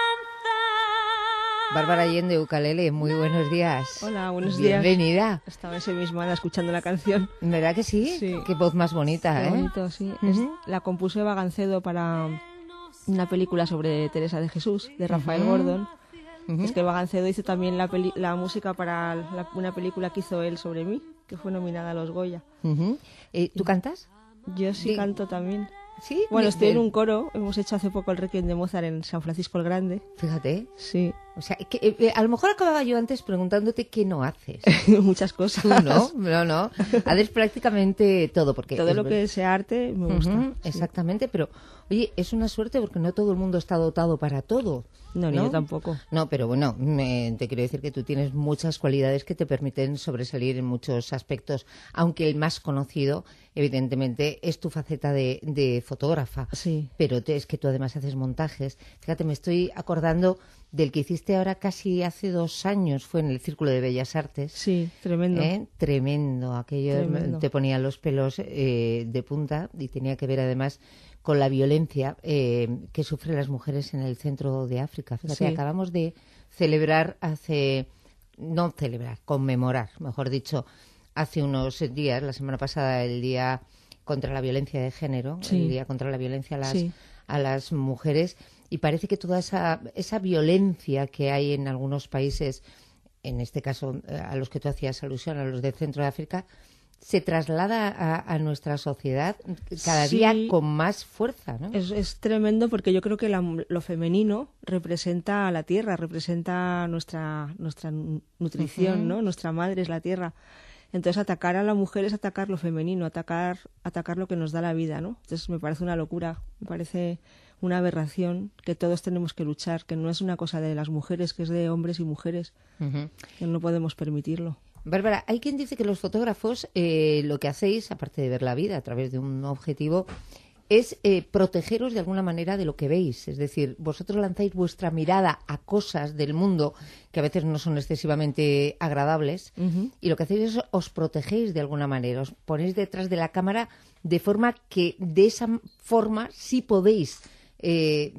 S1: Bárbara Allende, ukelele, muy buenos días.
S22: Hola, buenos días.
S1: Bienvenida.
S22: Estaba ese mismo ana escuchando la canción.
S1: ¿Verdad que sí?
S22: Sí.
S1: Qué voz más bonita,
S22: Qué
S1: ¿eh?
S22: bonito, sí.
S1: Uh-huh.
S22: Es, la compuso Eva Gancedo para una película sobre Teresa de Jesús, de Rafael uh-huh. Gordon. Uh-huh. Es que Eva Gancedo hizo también la, peli- la música para la, una película que hizo él sobre mí, que fue nominada a los Goya.
S1: Uh-huh. ¿Y tú cantas?
S22: Yo sí, sí. canto también.
S1: ¿Sí?
S22: Bueno,
S1: de,
S22: estoy
S1: de...
S22: en un coro. Hemos hecho hace poco el Requiem de Mozart en San Francisco el Grande.
S1: Fíjate.
S22: Sí.
S1: O sea, que, eh, a lo mejor acababa yo antes preguntándote qué no haces.
S22: Muchas cosas.
S1: Tú no, no, no. Haces prácticamente todo. Porque
S22: todo
S1: es...
S22: lo que sea arte me gusta.
S1: Uh-huh, sí. Exactamente, pero oye, es una suerte porque no todo el mundo está dotado para todo.
S22: No, ni ¿no? yo tampoco.
S1: No, pero bueno, me, te quiero decir que tú tienes muchas cualidades que te permiten sobresalir en muchos aspectos, aunque el más conocido, evidentemente, es tu faceta de, de fotógrafa.
S22: Sí.
S1: Pero te, es que tú además haces montajes. Fíjate, me estoy acordando del que hiciste ahora casi hace dos años, fue en el Círculo de Bellas Artes.
S22: Sí, tremendo.
S1: ¿Eh? Tremendo. Aquello tremendo. Te ponía los pelos eh, de punta y tenía que ver además con la violencia eh, que sufren las mujeres en el centro de África. Fíjate, sí. Acabamos de celebrar hace, no celebrar, conmemorar, mejor dicho, hace unos días, la semana pasada, el Día contra la Violencia de Género, sí. el Día contra la Violencia a las, sí. a las mujeres, y parece que toda esa, esa violencia que hay en algunos países en este caso a los que tú hacías alusión, a los del centro de África, se traslada a, a nuestra sociedad cada
S22: Sí,
S1: día con más fuerza, ¿no?
S22: Es, es tremendo porque yo creo que la- lo femenino representa a la tierra, representa nuestra, nuestra nu- nutrición,
S1: Ujú.
S22: ¿no? Nuestra madre es la tierra. Entonces atacar a la mujer es atacar lo femenino, atacar, atacar lo que nos da la vida, ¿no? Entonces me parece una locura, me parece una aberración que todos tenemos que luchar, que no es una cosa de las mujeres, que es de hombres y mujeres,
S1: Ujú.
S22: que no podemos permitirlo.
S1: Bárbara, hay quien dice que los fotógrafos eh, lo que hacéis, aparte de ver la vida a través de un objetivo, es eh, protegeros de alguna manera de lo que veis. Es decir, vosotros lanzáis vuestra mirada a cosas del mundo que a veces no son excesivamente agradables
S22: Ujú.
S1: y lo que hacéis es os protegéis de alguna manera, os ponéis detrás de la cámara de forma que de esa forma sí podéis eh,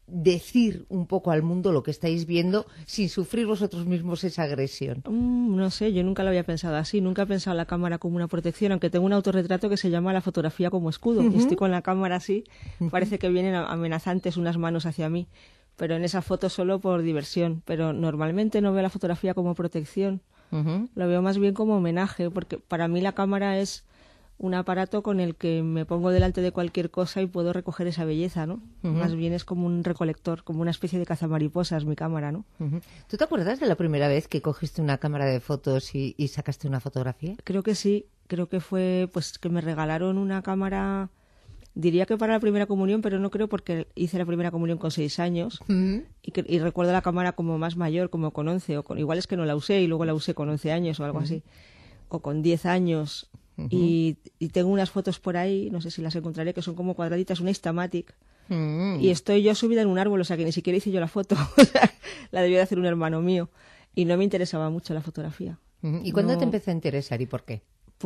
S1: decir un poco al mundo lo que estáis viendo sin sufrir vosotros mismos esa agresión.
S22: Mm, no sé, yo nunca lo había pensado así, nunca he pensado la cámara como una protección, aunque tengo un autorretrato que se llama La fotografía como escudo,
S1: Ujú.
S22: y estoy con la cámara así, parece que vienen a- amenazantes unas manos hacia mí, pero en esa foto solo por diversión, pero normalmente no veo la fotografía como protección,
S1: Ujú.
S22: lo veo más bien como homenaje, porque para mí la cámara es un aparato con el que me pongo delante de cualquier cosa y puedo recoger esa belleza, ¿no?
S1: Ujú.
S22: Más bien es como un recolector, como una especie de cazamariposas mi cámara, ¿no?
S1: Ujú. ¿Tú te acuerdas de la primera vez que cogiste una cámara de fotos y, y sacaste una fotografía?
S22: Creo que sí, creo que fue pues que me regalaron una cámara, diría que para la primera comunión, pero no creo porque hice la primera comunión con seis años y, que- y recuerdo la cámara como más mayor, como con once, o con, igual es que no la usé y luego la usé con once años o algo
S1: Ujú.
S22: así, o con diez años.
S1: Ujú.
S22: Y, y tengo unas fotos por ahí, no sé si las encontraré, que son como cuadraditas, una Instamatic.
S1: Mm.
S22: Y estoy yo subida en un árbol, o sea que ni siquiera hice yo la foto, o sea, la debió de hacer un hermano mío. Y no me interesaba mucho la fotografía.
S1: Ujú. ¿Y cuándo
S22: No.
S1: te empezó a interesar y por qué?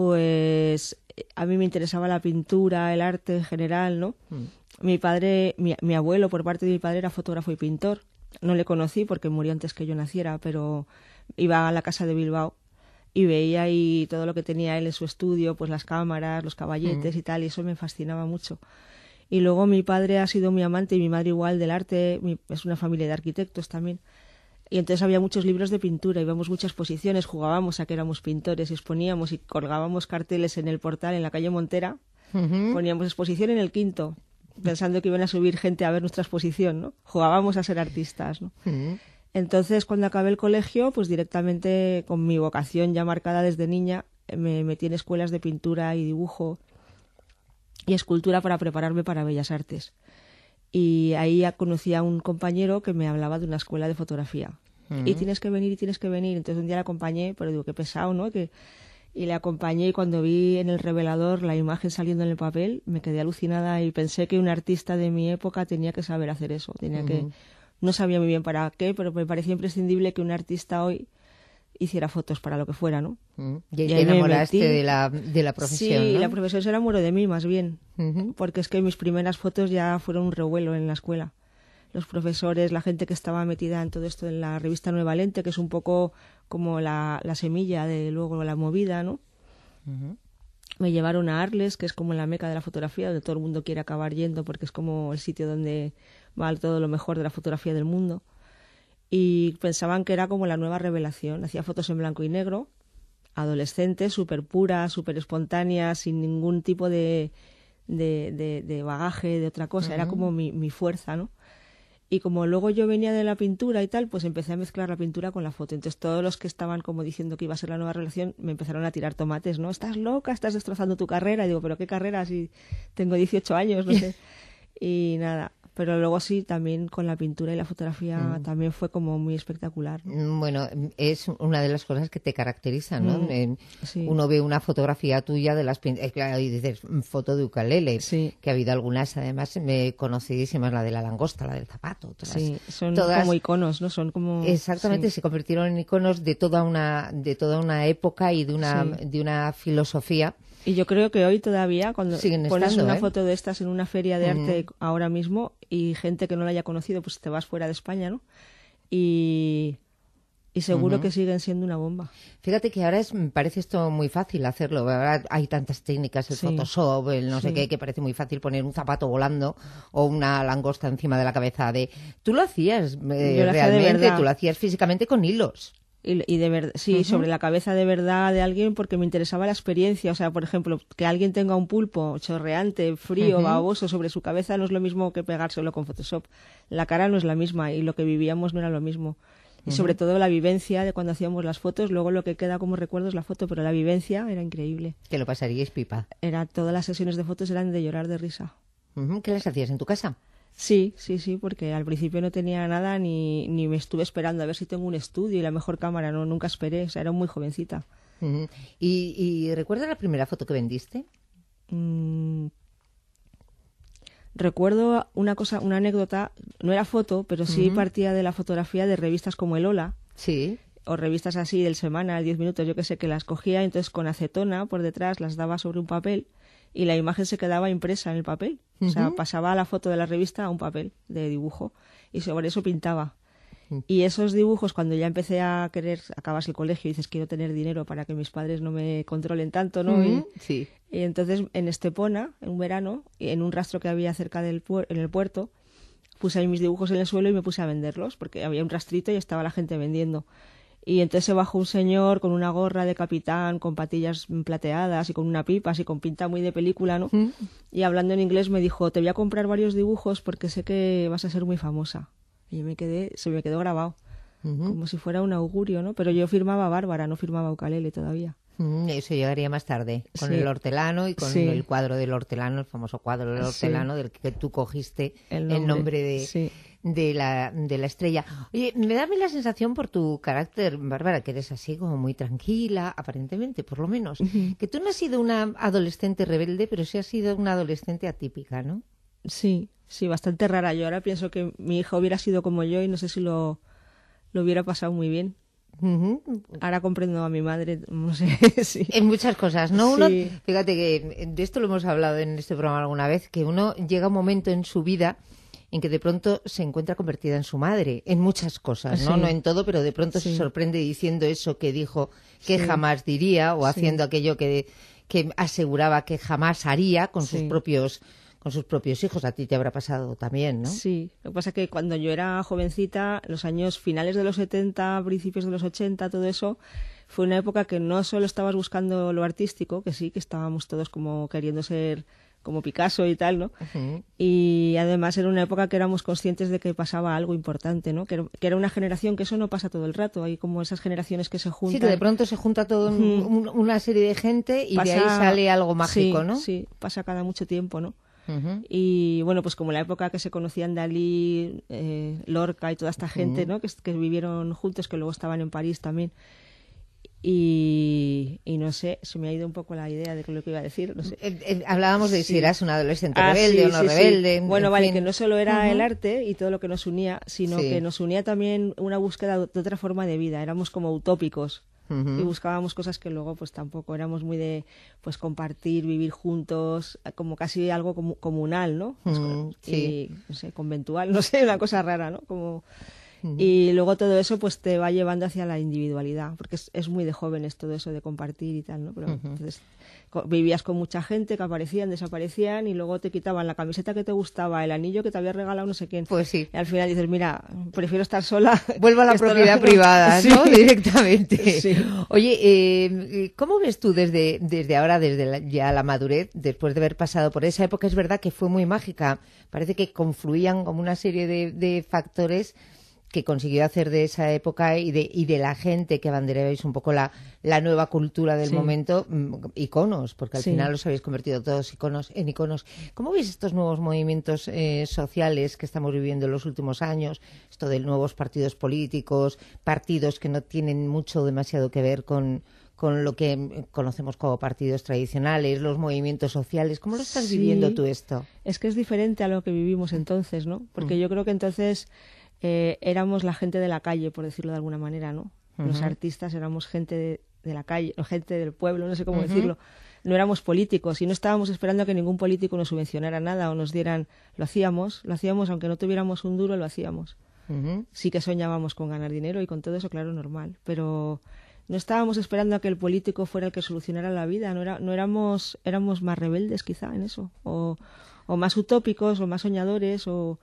S22: Pues eh, a mí me interesaba la pintura, el arte en general, ¿no?
S1: Mm.
S22: Mi padre, mi, mi abuelo por parte de mi padre era fotógrafo y pintor. No le conocí porque murió antes que yo naciera, pero iba a la casa de Bilbao y veía ahí todo lo que tenía él en su estudio, pues las cámaras, los caballetes
S1: Mm.
S22: y tal, y eso me fascinaba mucho. Y luego mi padre ha sido mi amante y mi madre igual del arte, mi- es una familia de arquitectos también. Y entonces había muchos libros de pintura, íbamos muchas exposiciones, jugábamos a que éramos pintores, exponíamos y colgábamos carteles en el portal en la calle Montera,
S1: Ujú.
S22: poníamos exposición en el Quinto, pensando que iban a subir gente a ver nuestra exposición, ¿no? Jugábamos a ser artistas, ¿no?
S1: Ujú.
S22: Entonces, cuando acabé el colegio, pues directamente con mi vocación ya marcada desde niña, eh, me metí en escuelas de pintura y dibujo y escultura para prepararme para Bellas Artes. Y ahí ya conocí a un compañero que me hablaba de una escuela de fotografía.
S1: Mm.
S22: Y tienes que venir, y tienes que venir. Entonces un día le acompañé, pero digo, qué pesado, ¿no? Que... Y le acompañé y cuando vi en el revelador la imagen saliendo en el papel, me quedé alucinada y pensé que un artista de mi época tenía que saber hacer eso. Tenía que...
S1: Ujú.
S22: No sabía muy bien para qué, pero me parecía imprescindible que un artista hoy hiciera fotos para lo que fuera, ¿no?
S1: Mm. Y ahí te
S22: ahí me
S1: enamoraste
S22: metí.
S1: de la, de la profesión,
S22: Sí,
S1: ¿no?
S22: la profesión se enamoró de mí más bien,
S1: Ujú.
S22: porque es que mis primeras fotos ya fueron un revuelo en la escuela. Los profesores, la gente que estaba metida en todo esto en la revista Nueva Lente, que es un poco como la, la semilla de luego la movida, ¿no?
S1: Ujú.
S22: Me llevaron a Arles, que es como la meca de la fotografía, donde todo el mundo quiere acabar yendo porque es como el sitio donde va todo lo mejor de la fotografía del mundo. Y pensaban que era como la nueva revelación. Hacía fotos en blanco y negro, adolescentes, súper puras, súper espontáneas, sin ningún tipo de, de, de, de bagaje, de otra cosa. Era
S1: Ujú.
S22: como mi, mi fuerza, ¿no? Y como luego yo venía de la pintura y tal, pues empecé a mezclar la pintura con la foto. Entonces todos los que estaban como diciendo que iba a ser la nueva relación me empezaron a tirar tomates, ¿no? Estás loca, estás destrozando tu carrera. Y digo, ¿pero qué carrera? Si tengo dieciocho años, no sé. Y nada, pero luego sí, también con la pintura y la fotografía
S1: Mm.
S22: también fue como muy espectacular, ¿no?
S1: Mm, Bueno, es una de las cosas que te caracterizan, ¿no?
S22: Mm,
S1: En-
S22: sí.
S1: Uno ve una fotografía tuya de las pin- eh, claro, y dices, mm, foto de ukelele, que ha habido algunas, además, me conocidísimas, la de la langosta, la del zapato. Todas,
S22: Sí, son
S1: todas-
S22: como iconos, ¿no? Son como...
S1: Exactamente,
S22: sí.
S1: se convirtieron en iconos de toda una, de toda una época y de una,
S22: Sí.
S1: de una filosofía.
S22: Y yo creo que hoy todavía, cuando
S1: Siguen
S22: pones
S1: estando,
S22: una
S1: ¿eh?
S22: foto de estas en una feria de arte
S1: Mm.
S22: ahora mismo y gente que no la haya conocido, pues te vas fuera de España, ¿no? Y, y seguro
S1: Ujú.
S22: que siguen siendo una bomba.
S1: Fíjate que ahora es, me parece esto muy fácil hacerlo. Ahora hay tantas técnicas, el
S22: Sí.
S1: Photoshop, el no sé
S22: Sí.
S1: qué, que parece muy fácil poner un zapato volando o una langosta encima de la cabeza de... Tú lo hacías eh,
S22: Yo lo hacía de
S1: realmente,
S22: verdad.
S1: tú lo hacías físicamente con hilos.
S22: Y, y de verdad, sí,
S1: Ujú.
S22: sobre la cabeza de verdad de alguien, porque me interesaba la experiencia. O sea, por ejemplo, que alguien tenga un pulpo chorreante, frío,
S1: Ujú.
S22: baboso sobre su cabeza no es lo mismo que pegárselo con Photoshop. La cara no es la misma y lo que vivíamos no era lo mismo. Y
S1: Ujú.
S22: sobre todo la vivencia de cuando hacíamos las fotos, luego lo que queda como recuerdo es la foto, pero la vivencia era increíble.
S1: Que lo pasaríais pipa.
S22: Era, todas las sesiones de fotos eran de llorar de risa.
S1: Ujú. ¿Qué las hacías en tu casa?
S22: Sí, sí, sí, porque al principio no tenía nada ni, ni me estuve esperando a ver si tengo un estudio y la mejor cámara, no, nunca esperé, o sea, era muy jovencita.
S1: Ujú. ¿Y, y recuerdas la primera foto que vendiste?
S22: Mm, recuerdo una cosa, una anécdota, no era foto, pero sí
S1: Ujú.
S22: partía de la fotografía de revistas como El Hola.
S1: Sí.
S22: O revistas así del Semana, diez minutos, yo que sé, que las cogía, entonces con acetona por detrás las daba sobre un papel y la imagen se quedaba impresa en el papel. O sea,
S1: Ujú.
S22: pasaba la foto de la revista a un papel de dibujo y sobre eso pintaba. Y esos dibujos, cuando ya empecé a querer, acabas el colegio y dices, quiero tener dinero para que mis padres no me controlen tanto, ¿no?
S1: Ujú.
S22: Y,
S1: Sí.
S22: y entonces en Estepona, en un verano, y en un rastro que había cerca del puer- en el puerto, puse ahí mis dibujos en el suelo y me puse a venderlos, porque había un rastrito y estaba la gente vendiendo. Y entonces se bajó un señor con una gorra de capitán, con patillas plateadas y con una pipa, así con pinta muy de película, ¿no?
S1: Ujú.
S22: Y hablando en inglés me dijo, te voy a comprar varios dibujos porque sé que vas a ser muy famosa. Y yo me quedé, se me quedó grabado,
S1: Ujú.
S22: como si fuera un augurio, ¿no? Pero yo firmaba Bárbara, no firmaba Ukalele todavía.
S1: Mm, Eso llegaría más tarde, con
S22: Sí.
S1: el hortelano y con
S22: Sí.
S1: el cuadro del hortelano, el famoso cuadro del
S22: Sí.
S1: hortelano, del que tú cogiste
S22: El
S1: el
S22: nombre,
S1: nombre, de,
S22: sí.
S1: de, la, de la estrella. Oye, me da a mí la sensación por tu carácter, Bárbara, que eres así como muy tranquila, aparentemente, por lo menos, que tú no has sido una adolescente rebelde, pero sí has sido una adolescente atípica, ¿no?
S22: Sí, sí, bastante rara. Yo ahora pienso que mi hija hubiera sido como yo y no sé si lo, lo hubiera pasado muy bien.
S1: Ujú.
S22: Ahora comprendo a mi madre, no sé, sí.
S1: En muchas cosas, ¿no? Uno,
S22: Sí.
S1: fíjate que de esto lo hemos hablado en este programa alguna vez, que uno llega a un momento en su vida en que de pronto se encuentra convertida en su madre, en muchas cosas, ¿no?
S22: Sí.
S1: No en todo, pero de pronto se
S22: Sí.
S1: sorprende diciendo eso que dijo que
S22: Sí.
S1: jamás diría o
S22: Sí.
S1: haciendo aquello que, que aseguraba que jamás haría con sus
S22: Sí.
S1: propios con sus propios hijos. A ti te habrá pasado también, ¿no?
S22: Sí, lo que pasa es que cuando yo era jovencita, los años finales de los setenta, principios de los ochenta, todo eso, fue una época que no solo estabas buscando lo artístico, que sí, que estábamos todos como queriendo ser como Picasso y tal, ¿no?
S1: Ujú.
S22: Y además era una época que éramos conscientes de que pasaba algo importante, ¿no? Que era, que era una generación que eso no pasa todo el rato, hay como esas generaciones que se juntan.
S1: Sí, que de pronto se junta todo en
S22: Ujú.
S1: un- una serie de gente y de ahí
S22: Pasa-
S1: sale algo mágico,
S22: sí,
S1: ¿no?
S22: Sí, pasa cada mucho tiempo, ¿no?
S1: Ujú.
S22: Y bueno, pues como la época que se conocían Dalí, eh, Lorca y toda esta gente,
S1: Ujú.
S22: ¿no? Que, que vivieron juntos, que luego estaban en París también. Y, y no sé, se me ha ido un poco la idea de lo que iba a decir, no sé.
S1: Eh, eh, Hablábamos de si
S22: Sí.
S1: eras una adolescente
S22: Ah,
S1: rebelde
S22: sí,
S1: o no
S22: sí, sí.
S1: rebelde.
S22: Bueno,
S1: en
S22: vale,
S1: fin.
S22: que no solo era
S1: Ujú.
S22: el arte y todo lo que nos unía, sino
S1: Sí.
S22: que nos unía también una búsqueda de otra forma de vida. Éramos como utópicos.
S1: Ujú.
S22: Y buscábamos cosas que luego pues tampoco éramos muy de pues compartir, vivir juntos, como casi algo comu- comunal, ¿no? Pues,
S1: Mm, sí.
S22: Y, no sé, conventual, no sé, una cosa rara, ¿no? Como... Y luego todo eso pues te va llevando hacia la individualidad, porque es, es muy de jóvenes todo eso de compartir y tal, ¿no? Pero
S1: Ujú.
S22: entonces co- vivías con mucha gente que aparecían, desaparecían y luego te quitaban la camiseta que te gustaba, el anillo que te había regalado no sé quién.
S1: Pues sí.
S22: Y al final dices, mira, prefiero estar sola.
S1: Vuelvo a la
S22: que estar-
S1: propiedad privada, ¿no?
S22: Sí.
S1: Directamente.
S22: Sí.
S1: Oye, eh, ¿cómo ves tú desde, desde ahora, desde la- ya la madurez, después de haber pasado por esa época? Es verdad que fue muy mágica. Parece que confluían como una serie de, de factores que consiguió hacer de esa época y de, y de la gente que abanderabais un poco la, la nueva cultura del
S22: Sí.
S1: momento, mm, iconos, porque al
S22: Sí.
S1: final los habéis convertido todos iconos en iconos. ¿Cómo veis estos nuevos movimientos eh, sociales que estamos viviendo en los últimos años? Esto de nuevos partidos políticos, partidos que no tienen mucho o demasiado que ver con, con lo que conocemos como partidos tradicionales, los movimientos sociales. ¿Cómo lo estás
S22: Sí.
S1: viviendo tú esto?
S22: Es que es diferente a lo que vivimos entonces, ¿no? Porque
S1: Mm.
S22: yo creo que entonces eh, éramos la gente de la calle, por decirlo de alguna manera, ¿no? Los
S1: Ujú.
S22: artistas éramos gente de, de la calle, o gente del pueblo, no sé cómo
S1: Ujú.
S22: decirlo. No éramos políticos y no estábamos esperando a que ningún político nos subvencionara nada o nos dieran... Lo hacíamos, lo hacíamos, aunque no tuviéramos un duro, lo hacíamos.
S1: Ujú.
S22: Sí que soñábamos con ganar dinero y con todo eso, claro, normal. Pero no estábamos esperando a que el político fuera el que solucionara la vida. No, era, no éramos, éramos más rebeldes quizá en eso. O, o más utópicos o más soñadores o...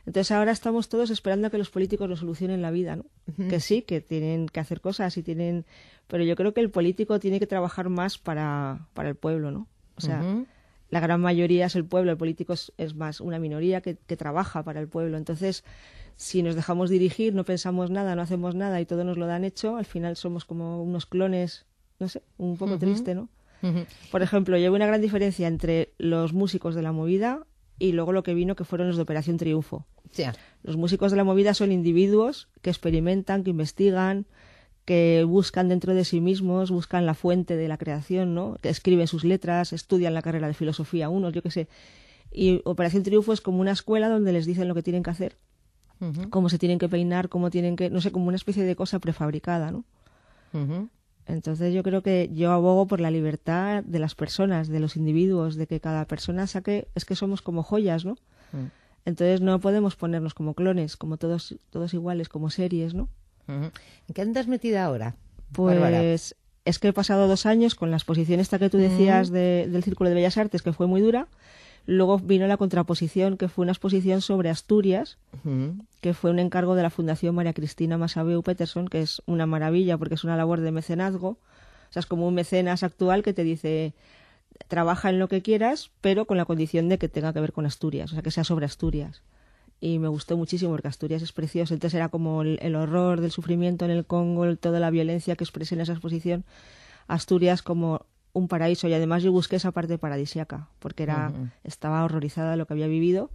S22: Entonces ahora estamos todos esperando a que los políticos nos solucionen la vida, ¿no?
S1: Ujú.
S22: Que sí, que tienen que hacer cosas y tienen... Pero yo creo que el político tiene que trabajar más para, para el pueblo, ¿no? O sea,
S1: Ujú.
S22: la gran mayoría es el pueblo, el político es, es más una minoría que, que trabaja para el pueblo. Entonces, si nos dejamos dirigir, no pensamos nada, no hacemos nada y todo nos lo dan hecho, al final somos como unos clones, no sé, un poco
S1: Ujú.
S22: triste, ¿no?
S1: Ujú.
S22: Por ejemplo, yo veo una gran diferencia entre los músicos de la movida y luego lo que vino, que fueron los de Operación Triunfo.
S1: Ya.
S22: Los músicos de la movida son individuos que experimentan, que investigan, que buscan dentro de sí mismos, buscan la fuente de la creación, ¿no? Que escriben sus letras, estudian la carrera de filosofía unos, yo qué sé. Y Operación Triunfo es como una escuela donde les dicen lo que tienen que hacer,
S1: Ujú.
S22: cómo se tienen que peinar, cómo tienen que, no sé, como una especie de cosa prefabricada, ¿no?
S1: Ujú.
S22: Entonces yo creo que yo abogo por la libertad de las personas, de los individuos, de que cada persona saque, es que somos como joyas, ¿no?
S1: Mm.
S22: Entonces no podemos ponernos como clones, como todos todos iguales, como series, ¿no?
S1: Ujú. ¿En qué andas metida ahora, Bárbara?
S22: Pues es que he pasado dos años con la exposición esta que tú decías
S1: Mm.
S22: de- del Círculo de Bellas Artes, que fue muy dura. Luego vino la contraposición, que fue una exposición sobre Asturias,
S1: Ujú.
S22: que fue un encargo de la Fundación María Cristina Massabeu Peterson, que es una maravilla porque es una labor de mecenazgo. O sea, es como un mecenas actual que te dice, trabaja en lo que quieras, pero con la condición de que tenga que ver con Asturias, o sea, que sea sobre Asturias. Y me gustó muchísimo porque Asturias es precioso. Entonces era como el, el horror del sufrimiento en el Congo, el- toda la violencia que expresé en esa exposición. Asturias como un paraíso, y además yo busqué esa parte paradisíaca porque era,
S1: Ujú.
S22: estaba horrorizada de lo que había vivido.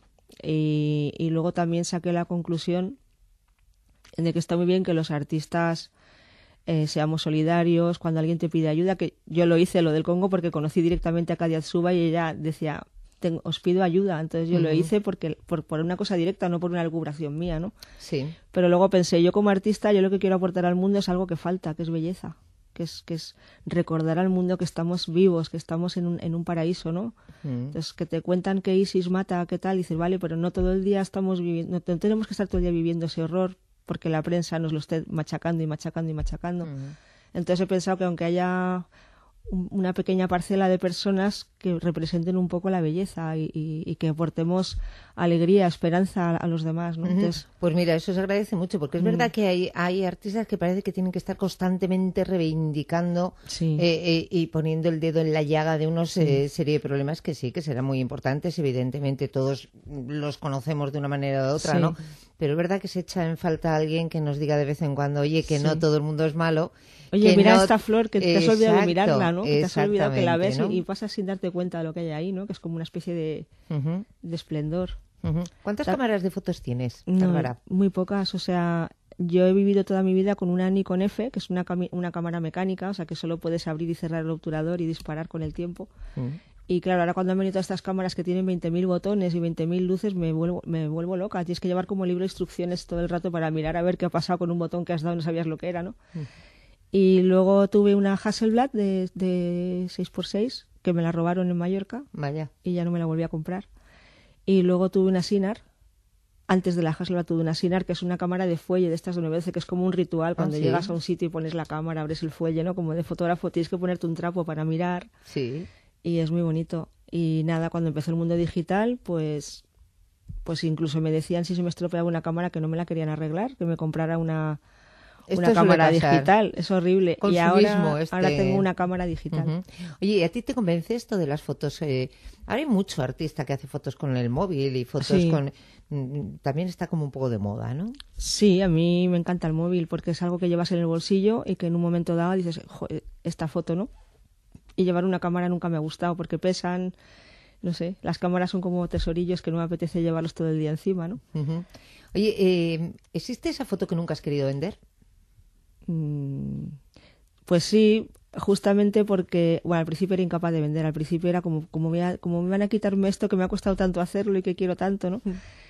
S22: Y, y luego también saqué la conclusión de que está muy bien que los artistas eh, seamos solidarios cuando alguien te pide ayuda, que yo lo hice, lo del Congo, porque conocí directamente a Kadia Tsuba y ella decía, "Ten- os pido ayuda", entonces yo lo
S1: Ujú.
S22: hice porque por, por una cosa directa, no por una lucubración mía, ¿no?
S1: Sí.
S22: Pero luego pensé, yo como artista, yo lo que quiero aportar al mundo es algo que falta, que es belleza, que es, que es recordar al mundo que estamos vivos, que estamos en un, en un paraíso, ¿no?
S1: Mm.
S22: Entonces, que te cuentan que ISIS mata, qué tal, y dices, vale, pero no todo el día estamos viviendo, no te- tenemos que estar todo el día viviendo ese horror porque la prensa nos lo esté machacando y machacando y machacando. Entonces he pensado que aunque haya un- una pequeña parcela de personas que representen un poco la belleza y, y- y que aportemos alegría, esperanza a, a los demás, ¿no?
S1: Ujú.
S22: Entonces,
S1: Pues mira, eso se agradece mucho, porque es
S22: Mm.
S1: verdad que hay, hay artistas que parece que tienen que estar constantemente reivindicando
S22: Sí.
S1: eh, eh, y poniendo el dedo en la llaga de una
S22: Sí.
S1: serie de problemas que sí, que serán muy importantes, evidentemente todos los conocemos de una manera u otra,
S22: Sí.
S1: ¿no? Pero es verdad que se echa en falta alguien que nos diga de vez en cuando, oye, que
S22: Sí.
S1: no todo el mundo es malo.
S22: oye,
S1: que
S22: mira
S1: no-
S22: esta flor que te has olvidado de
S1: Exacto,
S22: mirarla, ¿no? Que te has olvidado que la ves
S1: exactamente,
S22: y, y
S1: ¿no?
S22: pasas sin darte cuenta de lo que hay ahí, ¿no? Que es como una especie de,
S1: Ujú,
S22: de esplendor.
S1: ujú. ¿Cuántas
S22: Ta-
S1: cámaras de fotos tienes,
S22: No,
S1: Bárbara?
S22: muy pocas, o sea, yo he vivido toda mi vida con una Nikon F, que es una, cami- una cámara mecánica, o sea, que solo puedes abrir y cerrar el obturador y disparar con el tiempo.
S1: Mm.
S22: Y claro, ahora cuando han venido todas estas cámaras que tienen veinte mil botones y veinte mil luces, me vuelvo, me vuelvo loca. Tienes que llevar como libro de instrucciones todo el rato para mirar a ver qué ha pasado con un botón que has dado y no sabías lo que era, ¿no?
S1: Mm.
S22: Y luego tuve una Hasselblad de, de seis por seis, que me la robaron en Mallorca.
S1: Vaya.
S22: Y ya no me la volví a comprar. Y luego tuve una Sinar. Antes de la Hasselblad tuve una Sinar, que es una cámara de fuelle, de estas de nueve doce, que es como un ritual. Cuando
S1: ¿sí?
S22: llegas a un sitio y pones la cámara, abres el fuelle, ¿no? Como de fotógrafo, tienes que ponerte un trapo para mirar.
S1: Sí.
S22: Y es muy bonito. Y nada, cuando empezó el mundo digital, pues pues incluso me decían si se me estropeaba una cámara que no me la querían arreglar, que me comprara una,
S1: Esto
S22: una
S1: suele
S22: cámara
S1: pasar.
S22: digital. Es horrible. Y
S1: Consumismo,
S22: ahora,
S1: este-
S22: ahora tengo una cámara digital.
S1: Ujú. Oye, ¿y a ti te convence esto de las fotos? Eh, ahora hay mucho artista que hace fotos con el móvil y fotos
S22: Sí.
S1: con... mm, También está como un poco de moda, ¿no?
S22: Sí, a mí me encanta el móvil porque es algo que llevas en el bolsillo y que en un momento dado dices, "Joder, esta foto, ¿no?". Y llevar una cámara nunca me ha gustado porque pesan, no sé, las cámaras son como tesorillos que no me apetece llevarlos todo el día encima, ¿no?
S1: Ujú. Oye, eh, ¿existe esa foto que nunca has querido vender?
S22: Mm, Pues sí, justamente porque, bueno, al principio era incapaz de vender, al principio era como, como, voy a- como me van a quitarme esto que me ha costado tanto hacerlo y que quiero tanto, ¿no?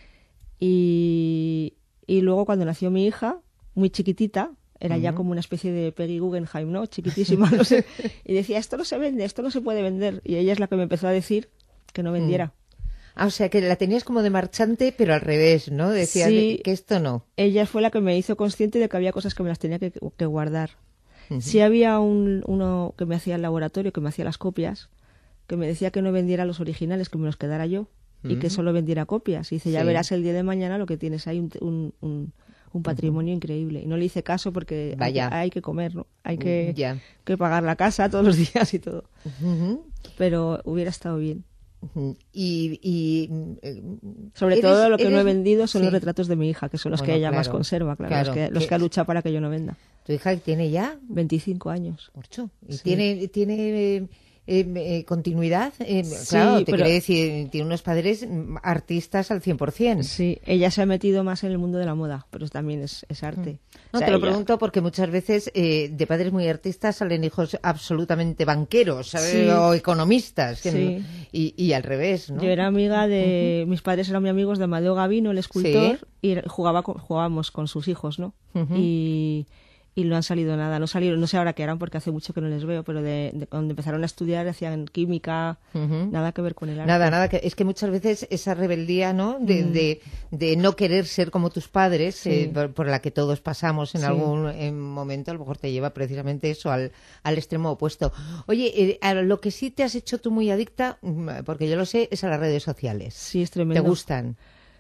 S22: Y, y luego cuando nació mi hija, muy chiquitita, era ya
S1: Ujú.
S22: como una especie de Peggy Guggenheim, ¿no? Chiquitísima, no sé. Y decía, esto no se vende, esto no se puede vender. Y ella es la que me empezó a decir que no vendiera.
S1: Ah, o sea, que la tenías como de marchante, pero al revés, ¿no? Decías
S22: Sí.
S1: que esto no.
S22: Ella fue la que me hizo consciente de que había cosas que me las tenía que, que guardar.
S1: Ujú.
S22: Sí había un, uno que me hacía el laboratorio, que me hacía las copias, que me decía que no vendiera los originales, que me los quedara yo. y que solo vendiera copias. Y dice, ya
S1: Sí.
S22: verás el día de mañana lo que tienes ahí, un, un, un, un patrimonio increíble. Y no le hice caso porque hay,
S1: Vaya.
S22: hay que comer, ¿no? Hay que,
S1: Ya.
S22: que pagar la casa todos los días y todo.
S1: Ujú.
S22: Pero hubiera estado bien.
S1: Ujú. Y, y eh,
S22: Sobre
S1: eres-
S22: todo lo que no he
S1: eres-
S22: vendido son
S1: sí.
S22: los retratos de mi hija, que son los
S1: Bueno,
S22: que ella más
S1: claro,
S22: conserva, claro,
S1: claro.
S22: los, que, los
S1: Que-
S22: que ha luchado para que yo no venda.
S1: ¿Tu hija tiene ya?
S22: veinticinco años.
S1: Ocho. ¿Y
S22: Sí.
S1: tiene, tiene eh, eh, eh, continuidad? Eh,
S22: Sí,
S1: claro, te
S22: pero-
S1: quiero decir, tiene unos padres mm, artistas al cien por ciento.
S22: Sí, ella se ha metido más en el mundo de la moda, pero también es, es arte.
S1: No,
S22: O sea,
S1: te lo
S22: ella-
S1: pregunto porque muchas veces eh, de padres muy artistas salen hijos absolutamente banqueros, ¿sabes?
S22: Sí.
S1: O economistas. que
S22: Sí.
S1: no- y, y al revés, ¿no?
S22: Yo era amiga de... Mis padres eran muy amigos de Amadeo Gavino, el escultor, y jugaba con- jugábamos con sus hijos, ¿no?
S1: Ujú.
S22: Y... Y no han salido nada, no salieron, no sé ahora qué harán porque hace mucho que no les veo, pero de, de cuando empezaron a estudiar hacían química,
S1: Ujú.
S22: nada que ver con el arte.
S1: Nada, nada, que es que muchas veces esa rebeldía, ¿no? De,
S22: Mm.
S1: de, de no querer ser como tus padres,
S22: Sí.
S1: eh, por, por la que todos pasamos en
S22: Sí.
S1: algún en momento, a lo mejor te lleva precisamente eso al, al extremo opuesto. Oye, eh, a lo que sí te has hecho tú muy adicta, mm, porque yo lo sé, es a las redes sociales.
S22: Sí, es tremendo.
S1: ¿Te gustan?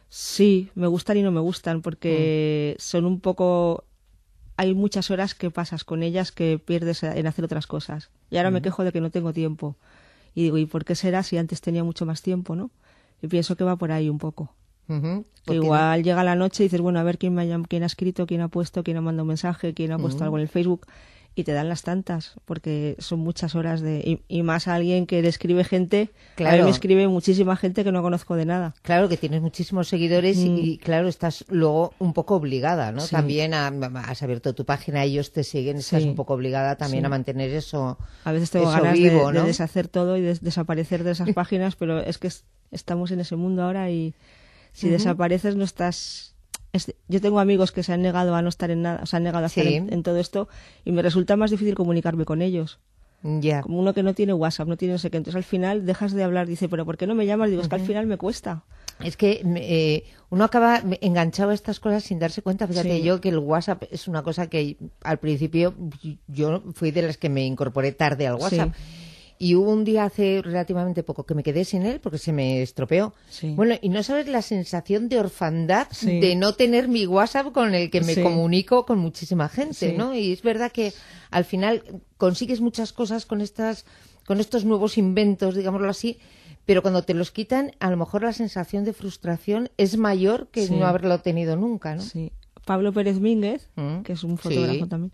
S22: Sí, me gustan y no me gustan porque son un poco... Hay muchas horas que pasas con ellas que pierdes en hacer otras cosas. Y ahora me
S1: Mm.
S22: quejo de que no tengo tiempo. Y digo, ¿y por qué será si antes tenía mucho más tiempo, no? Y pienso que va por ahí un poco.
S1: Ujú.
S22: Que
S1: Porque
S22: igual llega la noche y dices, bueno, a ver quién, me ha, llam- quién ha escrito, quién ha puesto, quién ha mandado un mensaje, quién ha puesto
S1: Mm.
S22: algo en el Facebook. Y te dan las tantas, porque son muchas horas de... Y, y más a alguien que le escribe gente... A
S1: Claro.
S22: mí me escribe muchísima gente que no conozco de nada.
S1: Claro que tienes muchísimos seguidores y,
S22: Mm.
S1: y, claro, estás luego un poco obligada, ¿no?
S22: Sí.
S1: También a- has abierto tu página, ellos te siguen, estás
S22: Sí.
S1: un poco obligada también
S22: Sí.
S1: a mantener eso,
S22: A veces tengo
S1: eso
S22: ganas
S1: vivo,
S22: de, de
S1: ¿no?
S22: deshacer todo y de desaparecer de esas páginas, pero es que es- estamos en ese mundo ahora y si
S1: Ujú.
S22: desapareces no estás... es- yo tengo amigos que se han negado a no estar en nada, se han negado a estar
S1: Sí.
S22: en, en todo esto y me resulta más difícil comunicarme con ellos.
S1: Ya.
S22: Como uno que no tiene WhatsApp, no tiene no sé qué, entonces al final dejas de hablar, dice, pero ¿por qué no me llamas? Digo, es que al
S1: Ujú.
S22: final me cuesta.
S1: Es que eh, uno acaba enganchado a estas cosas sin darse cuenta. Fíjate,
S22: Sí.
S1: yo que el WhatsApp es una cosa que al principio yo fui de las que me incorporé tarde al WhatsApp. Y hubo un día hace relativamente poco que me quedé sin él porque se me estropeó.
S22: Sí.
S1: Bueno, y no sabes la sensación de orfandad
S22: Sí.
S1: de no tener mi WhatsApp con el que me
S22: Sí.
S1: comunico con muchísima gente,
S22: Sí.
S1: ¿no? Y es verdad que al final consigues muchas cosas con estas, con estos nuevos inventos, digámoslo así, pero cuando te los quitan, a lo mejor la sensación de frustración es mayor que
S22: Sí.
S1: no haberlo tenido nunca, ¿no?
S22: Sí. Pablo Pérez Mínguez,
S1: Mm.
S22: que es un fotógrafo
S1: Sí.
S22: también,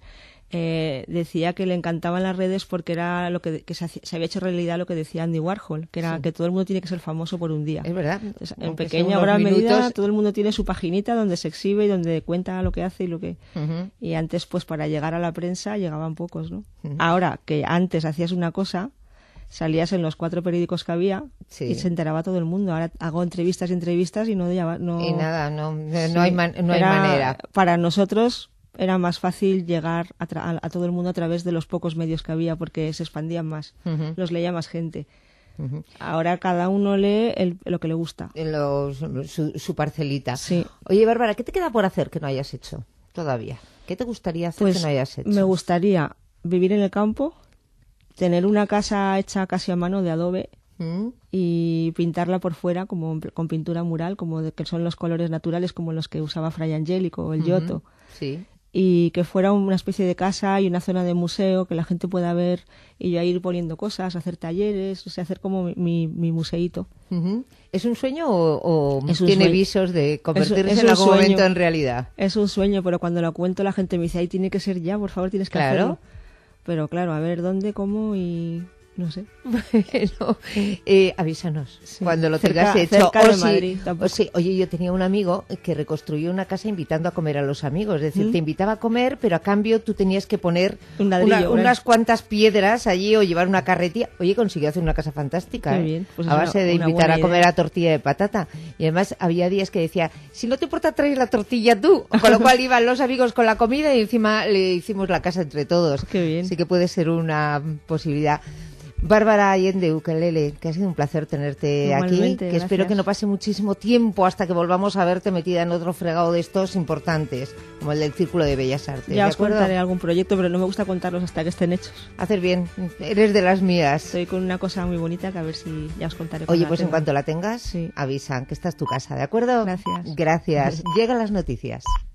S22: eh, decía que le encantaban las redes porque era lo que, que se, hacía- se había hecho realidad lo que decía Andy Warhol, que era
S1: Sí.
S22: que todo el mundo tiene que ser famoso por un día.
S1: Es verdad.
S22: Entonces, en
S1: Aunque sea
S22: pequeña o
S1: unos
S22: gran medida,
S1: minutos.
S22: todo el mundo tiene su paginita donde se exhibe y donde cuenta lo que hace y lo que...
S1: Ujú.
S22: Y antes, pues para llegar a la prensa llegaban pocos, ¿no?
S1: Ujú.
S22: Ahora, que antes hacías una cosa, salías en los cuatro periódicos que había
S1: Sí.
S22: y se enteraba todo el mundo. Ahora hago entrevistas y entrevistas y no... llama- no
S1: Y nada, no, no,
S22: Sí.
S1: no hay, man- no hay
S22: Era-
S1: manera.
S22: Para nosotros era más fácil llegar a, tra- a- a todo el mundo a través de los pocos medios que había porque se expandían más,
S1: Ujú.
S22: los leía más gente.
S1: Ujú.
S22: Ahora cada uno lee el- lo que le gusta.
S1: En los- su, su parcelita.
S22: Sí.
S1: Oye, Bárbara, ¿qué te queda por hacer que no hayas hecho todavía? ¿Qué te gustaría hacer
S22: Pues
S1: que no hayas hecho?
S22: me gustaría vivir en el campo, tener una casa hecha casi a mano de adobe
S1: ¿Mm?
S22: y pintarla por fuera como en pl- con pintura mural, como de que son los colores naturales como los que usaba Fray Angélico o el
S1: Ujú.
S22: Giotto.
S1: Sí.
S22: Y que fuera una especie de casa y una zona de museo que la gente pueda ver y yo ir poniendo cosas, hacer talleres, o sea, hacer como mi, mi, mi museíto.
S1: Ujú. ¿Es un sueño o, o
S22: Es un
S1: tiene
S22: sueño.
S1: visos de convertirse
S22: Es- es
S1: en
S22: un
S1: algún
S22: sueño.
S1: momento en realidad?
S22: Es un sueño, pero cuando lo cuento la gente me dice, ay, tiene que ser ya, por favor, tienes que
S1: Claro.
S22: hacerlo. Pero claro, a ver dónde, cómo y no sé.
S1: Bueno, eh, avísanos cuando lo
S22: Cerca-
S1: tengas hecho.
S22: cerca
S1: O
S22: de
S1: si-
S22: Madrid,
S1: o
S22: tampoco.
S1: si- oye, yo tenía un amigo que reconstruyó una casa invitando a comer a los amigos. Es decir,
S22: ¿Mm?
S1: te invitaba a comer, pero a cambio tú tenías que poner
S22: Un ladrillo,
S1: una-
S22: ¿verdad?
S1: unas cuantas piedras allí o llevar una carretilla. Oye, consiguió hacer una casa fantástica.
S22: Qué
S1: ¿eh?
S22: bien, pues
S1: a
S22: es
S1: base
S22: una-
S1: de
S22: una
S1: invitar
S22: buena
S1: a comer
S22: idea.
S1: a tortilla de patata. Y además había días que decía, si no te importa traer la tortilla tú. Con lo cual iban los amigos con la comida y encima le hicimos la casa entre todos.
S22: Qué bien.
S1: Así que puede ser una posibilidad. Bárbara Allende, ukelele, que ha sido un placer tenerte aquí,
S22: Igualmente,
S1: que
S22: gracias.
S1: espero que no pase muchísimo tiempo hasta que volvamos a verte metida en otro fregado de estos importantes, como el del Círculo de Bellas Artes.
S22: Ya
S1: ¿de
S22: os
S1: acuerdo?
S22: contaré algún proyecto, pero no me gusta contarlos hasta que estén hechos.
S1: Hacer bien, eres de las mías.
S22: Estoy con una cosa muy bonita que a ver si ya os contaré.
S1: Oye,
S22: cuando
S1: pues
S22: la
S1: en
S22: tenga.
S1: cuanto la tengas, avisa, que esta es tu casa, ¿de acuerdo?
S22: Gracias.
S1: Gracias. Llegan las noticias.